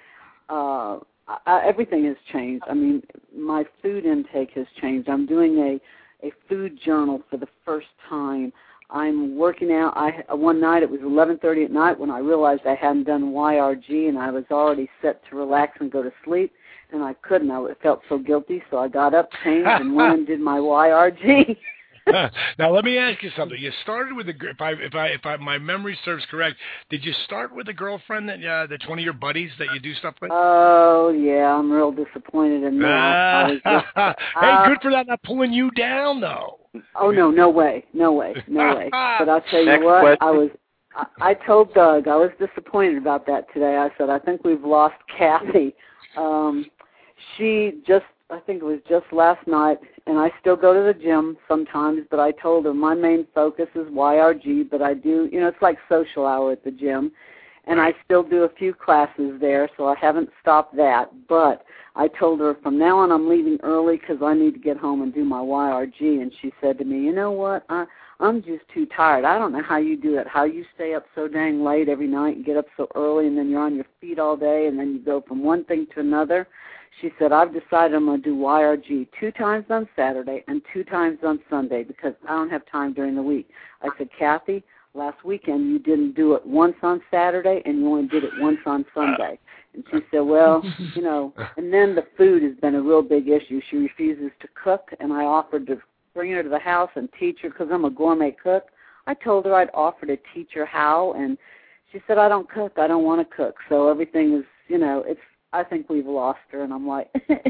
Everything has changed. I mean, my food intake has changed. I'm doing a food journal for the first time. I'm working out. One night, it was 11:30 at night when I realized I hadn't done YRG, and I was already set to relax and go to sleep, and I couldn't. I felt so guilty, so I got up, changed, and went and did my YRG. Now let me ask you something. You started with if my memory serves correct, did you start with a girlfriend that's one of your buddies that you do stuff with? Oh yeah, I'm real disappointed in that. Hey, good for that. Not pulling you down though. Oh no way. But I'll tell you what, I told Doug I was disappointed about that today. I said I think we've lost Kathy. I think it was just last night, and I still go to the gym sometimes, but I told her my main focus is YRG, but I do, it's like social hour at the gym, and I still do a few classes there, so I haven't stopped that. But I told her from now on I'm leaving early because I need to get home and do my YRG, and she said to me, you know what, I'm just too tired. I don't know how you do it, how you stay up so dang late every night and get up so early, and then you're on your feet all day, and then you go from one thing to another. She said, I've decided I'm going to do YRG 2 times on Saturday and 2 times on Sunday because I don't have time during the week. I said, Kathy, last weekend you didn't do it once on Saturday and you only did it once on Sunday. And she said, well, and then the food has been a real big issue. She refuses to cook, and I offered to bring her to the house and teach her because I'm a gourmet cook. I told her I'd offer to teach her how, and she said, I don't cook. I don't want to cook. So everything is, I think we've lost her, and I'm like,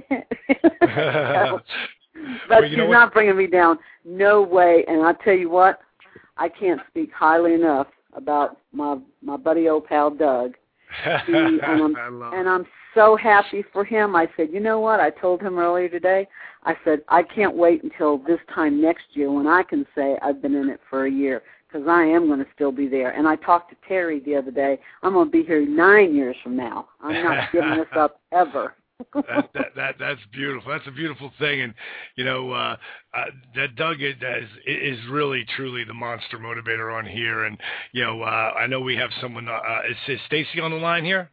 but she's not bringing me down. No way. And I tell you what, I can't speak highly enough about my buddy old pal Doug. And I'm so happy for him. I said, you know what? I told him earlier today, I said, I can't wait until this time next year when I can say I've been in it for a year, because I am going to still be there. And I talked to Terry the other day. I'm going to be here 9 years from now. I'm not giving this up ever. That's beautiful. That's a beautiful thing. And, that Doug is really, truly the monster motivator on here. And, I know we have someone. Is Stacy on the line here?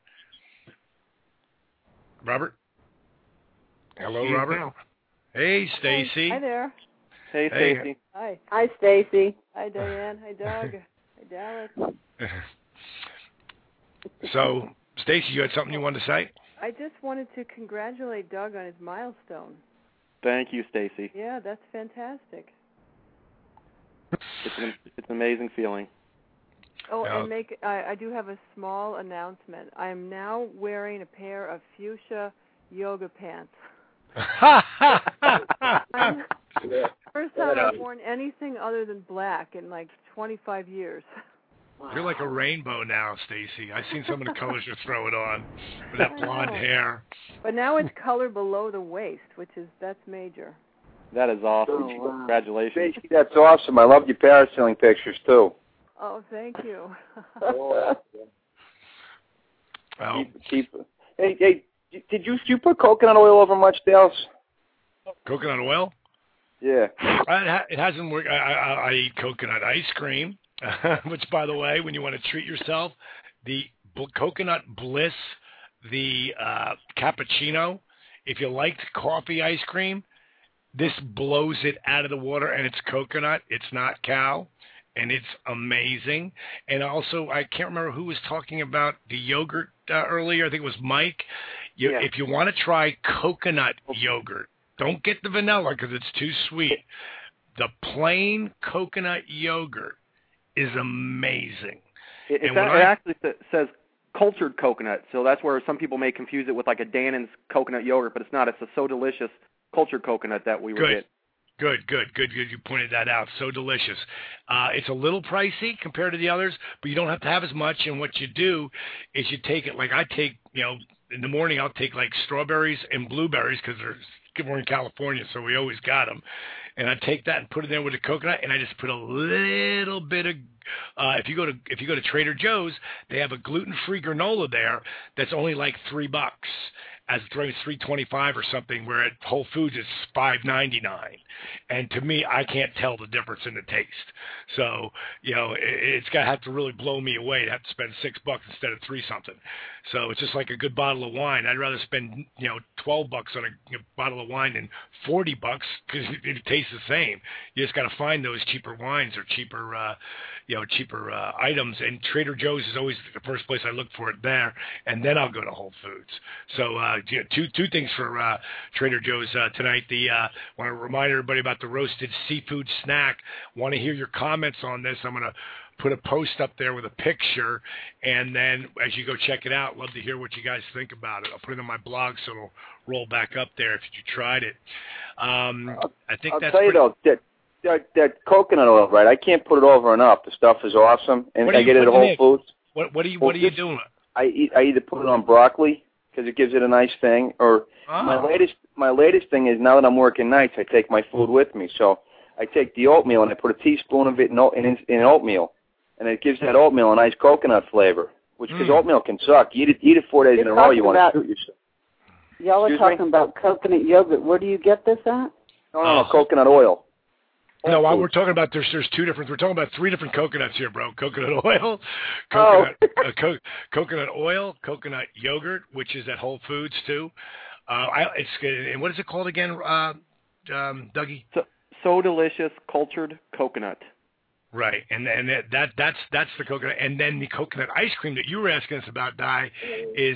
Robert? Hello, Robert. Hey, Stacy. Hi there. Hey, Stacy. Hi. Hi, Stacy. Hi, Diane. Hi, Doug. Hi, Dallas. So, Stacy, you had something you wanted to say? I just wanted to congratulate Doug on his milestone. Thank you, Stacy. Yeah, that's fantastic. It's an amazing feeling. Oh, and I do have a small announcement. I am now wearing a pair of fuchsia yoga pants. First time I've worn anything other than black in like 25 years. Wow. You're like a rainbow now, Stacy. I've seen some of the colors you're throwing on with that blonde hair. But now it's color below the waist, that's major. That is awesome. Oh, wow. Congratulations. Stacy, that's awesome. I love your parasailing pictures, too. Oh, thank you. Well, Hey, did you put coconut oil over much, Dallas? Coconut oil? Yeah. It hasn't worked. I eat coconut ice cream, which, by the way, when you want to treat yourself, the coconut bliss, the cappuccino, if you liked coffee ice cream, this blows it out of the water, and it's coconut. It's not cow, and it's amazing. And also, I can't remember who was talking about the yogurt earlier. I think it was Mike. If you want to try coconut yogurt, don't get the vanilla because it's too sweet. The plain coconut yogurt is amazing. It actually says cultured coconut, so that's where some people may confuse it with like a Dannon's coconut yogurt, but it's not. It's a So Delicious cultured coconut that we would get. Good. You pointed that out. So delicious. It's a little pricey compared to the others, but you don't have to have as much. And what you do is you take it like I take, in the morning I'll take like strawberries and blueberries because we're in California, so we always got them. And I take that and put it in with the coconut, and I just put a little bit of. If you go to Trader Joe's, they have a gluten-free granola there that's only like $3. As it's $3.25 or something, where at Whole Foods it's $5.99, and to me, I can't tell the difference in the taste. So, it's got to have to really blow me away to have to spend $6 instead of $3 something. So it's just like a good bottle of wine. I'd rather spend $12 on a bottle of wine than $40 because it tastes the same. You just got to find those cheaper wines or cheaper items. And Trader Joe's is always the first place I look for it there, and then I'll go to Whole Foods. So. Two things for Trader Joe's tonight. Want to remind everybody about the roasted seafood snack. Want to hear your comments on this. I'm going to put a post up there with a picture, and then as you go check it out, love to hear what you guys think about it. I'll put it on my blog so it'll roll back up there if you tried it. I think I'll that's tell you though, that coconut oil, right? I can't put it over enough. The stuff is awesome, and I get it at Whole Foods. What are you doing? I either put it on broccoli, because it gives it a nice thing. Or my latest thing is, now that I'm working nights, I take my food with me. So I take the oatmeal and I put a teaspoon of it in oatmeal, and it gives that oatmeal a nice coconut flavor. Which because oatmeal can suck. You eat it 4 days in a row, you want to shoot yourself. Y'all are talking about coconut yogurt. Where do you get this at? No, coconut oil. No, we're talking about there's two different. We're talking about 3 different coconuts here, bro. Coconut oil, coconut oil, coconut yogurt, which is at Whole Foods too. And what is it called again, Dougie? So Delicious cultured coconut. Right, and that's the coconut, and then the coconut ice cream that you were asking us about, Di, is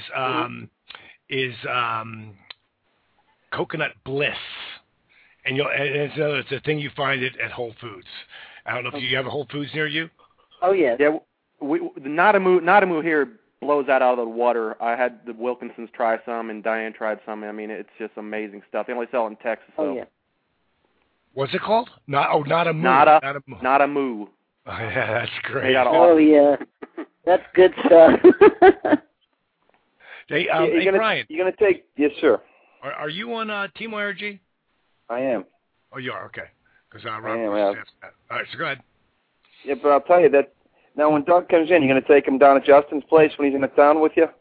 coconut bliss. And it's a thing you find it at Whole Foods. I don't know if you have a Whole Foods near you. Oh yeah. Yeah, the Nadamu here blows that out of the water. I had the Wilkinsons try some, and Diane tried some. I mean, it's just amazing stuff. They only sell it in Texas. Oh yeah. What's it called? Nadamu. Nadamu. Oh, yeah, that's great. Oh yeah, that's good stuff. Hey, Brian. You're gonna take? Yes, sir. Are you on Team YRG? I am. Oh, you are? Okay. Because I am. All right, so go ahead. Yeah, but I'll tell you that now when Doug comes in, you're going to take him down to Justin's place when he's in the town with you?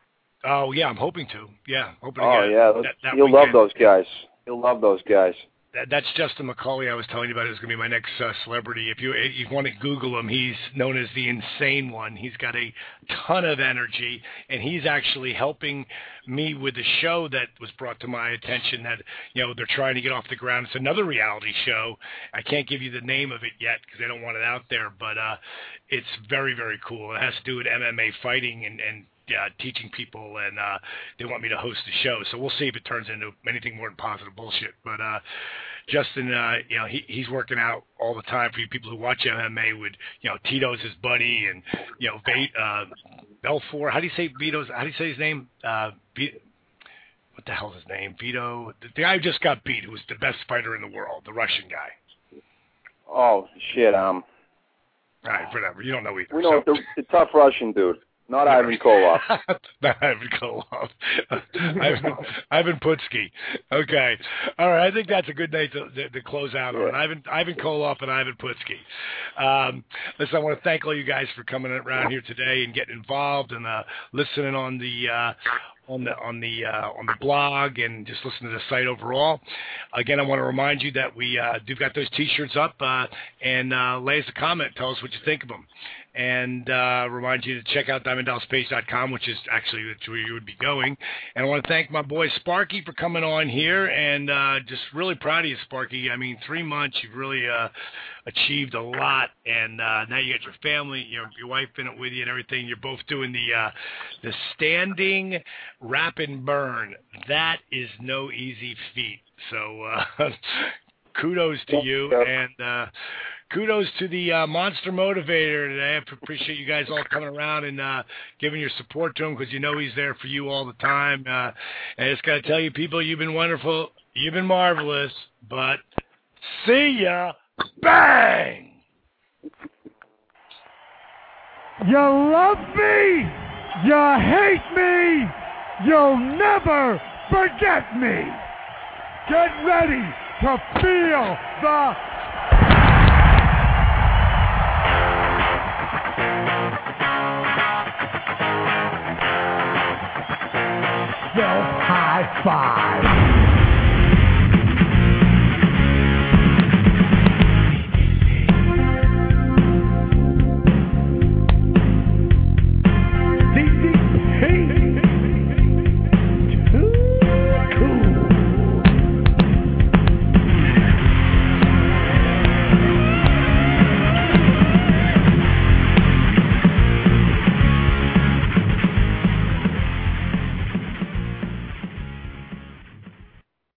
Oh, yeah, I'm hoping to. Yeah, You'll love those guys. You'll love those guys. That's Justin McCauley I was telling you about. Is going to be my next celebrity. If you want to Google him, he's known as the Insane One. He's got a ton of energy, and he's actually helping me with the show that was brought to my attention that, they're trying to get off the ground. It's another reality show. I can't give you the name of it yet because I don't want it out there, but it's very, very cool. It has to do with MMA fighting and teaching people, and they want me to host the show. So we'll see if it turns into anything more than positive bullshit. But Justin, he's working out all the time for you people who watch MMA with, Tito's his buddy, and, Belfort. How do you say Vito's? How do you say his name? What the hell's his name? Vito, the guy who just got beat, who was the best fighter in the world, the Russian guy. Oh, shit. All right, whatever. You don't know either. We know the tough Russian dude. Not Ivan Koloff. Not Ivan Koloff. Ivan Putski. Okay. All right. I think that's a good night to close out on. Ivan Koloff and Ivan Putski. Listen, I want to thank all you guys for coming around here today and getting involved and listening on the blog and just listen to the site overall. Again, I want to remind you that we do got those T-shirts up, and lay us a comment. Tell us what you think of them. And remind you to check out DiamondDallasPage.com, which is actually where you would be going. And I want to thank my boy Sparky for coming on here, and just really proud of you, Sparky. I mean, 3 months, you've really achieved a lot, and now you got your family, your wife in it with you and everything. You're both doing the standing wrap and burn. That is no easy feat. So kudos to you, and kudos to the Monster Motivator today. I appreciate you guys all coming around and giving your support to him, because he's there for you all the time. And I just got to tell you, people, you've been wonderful. You've been marvelous. But see ya. Bang! You love me. You hate me. You'll never forget me. Get ready to feel the high five.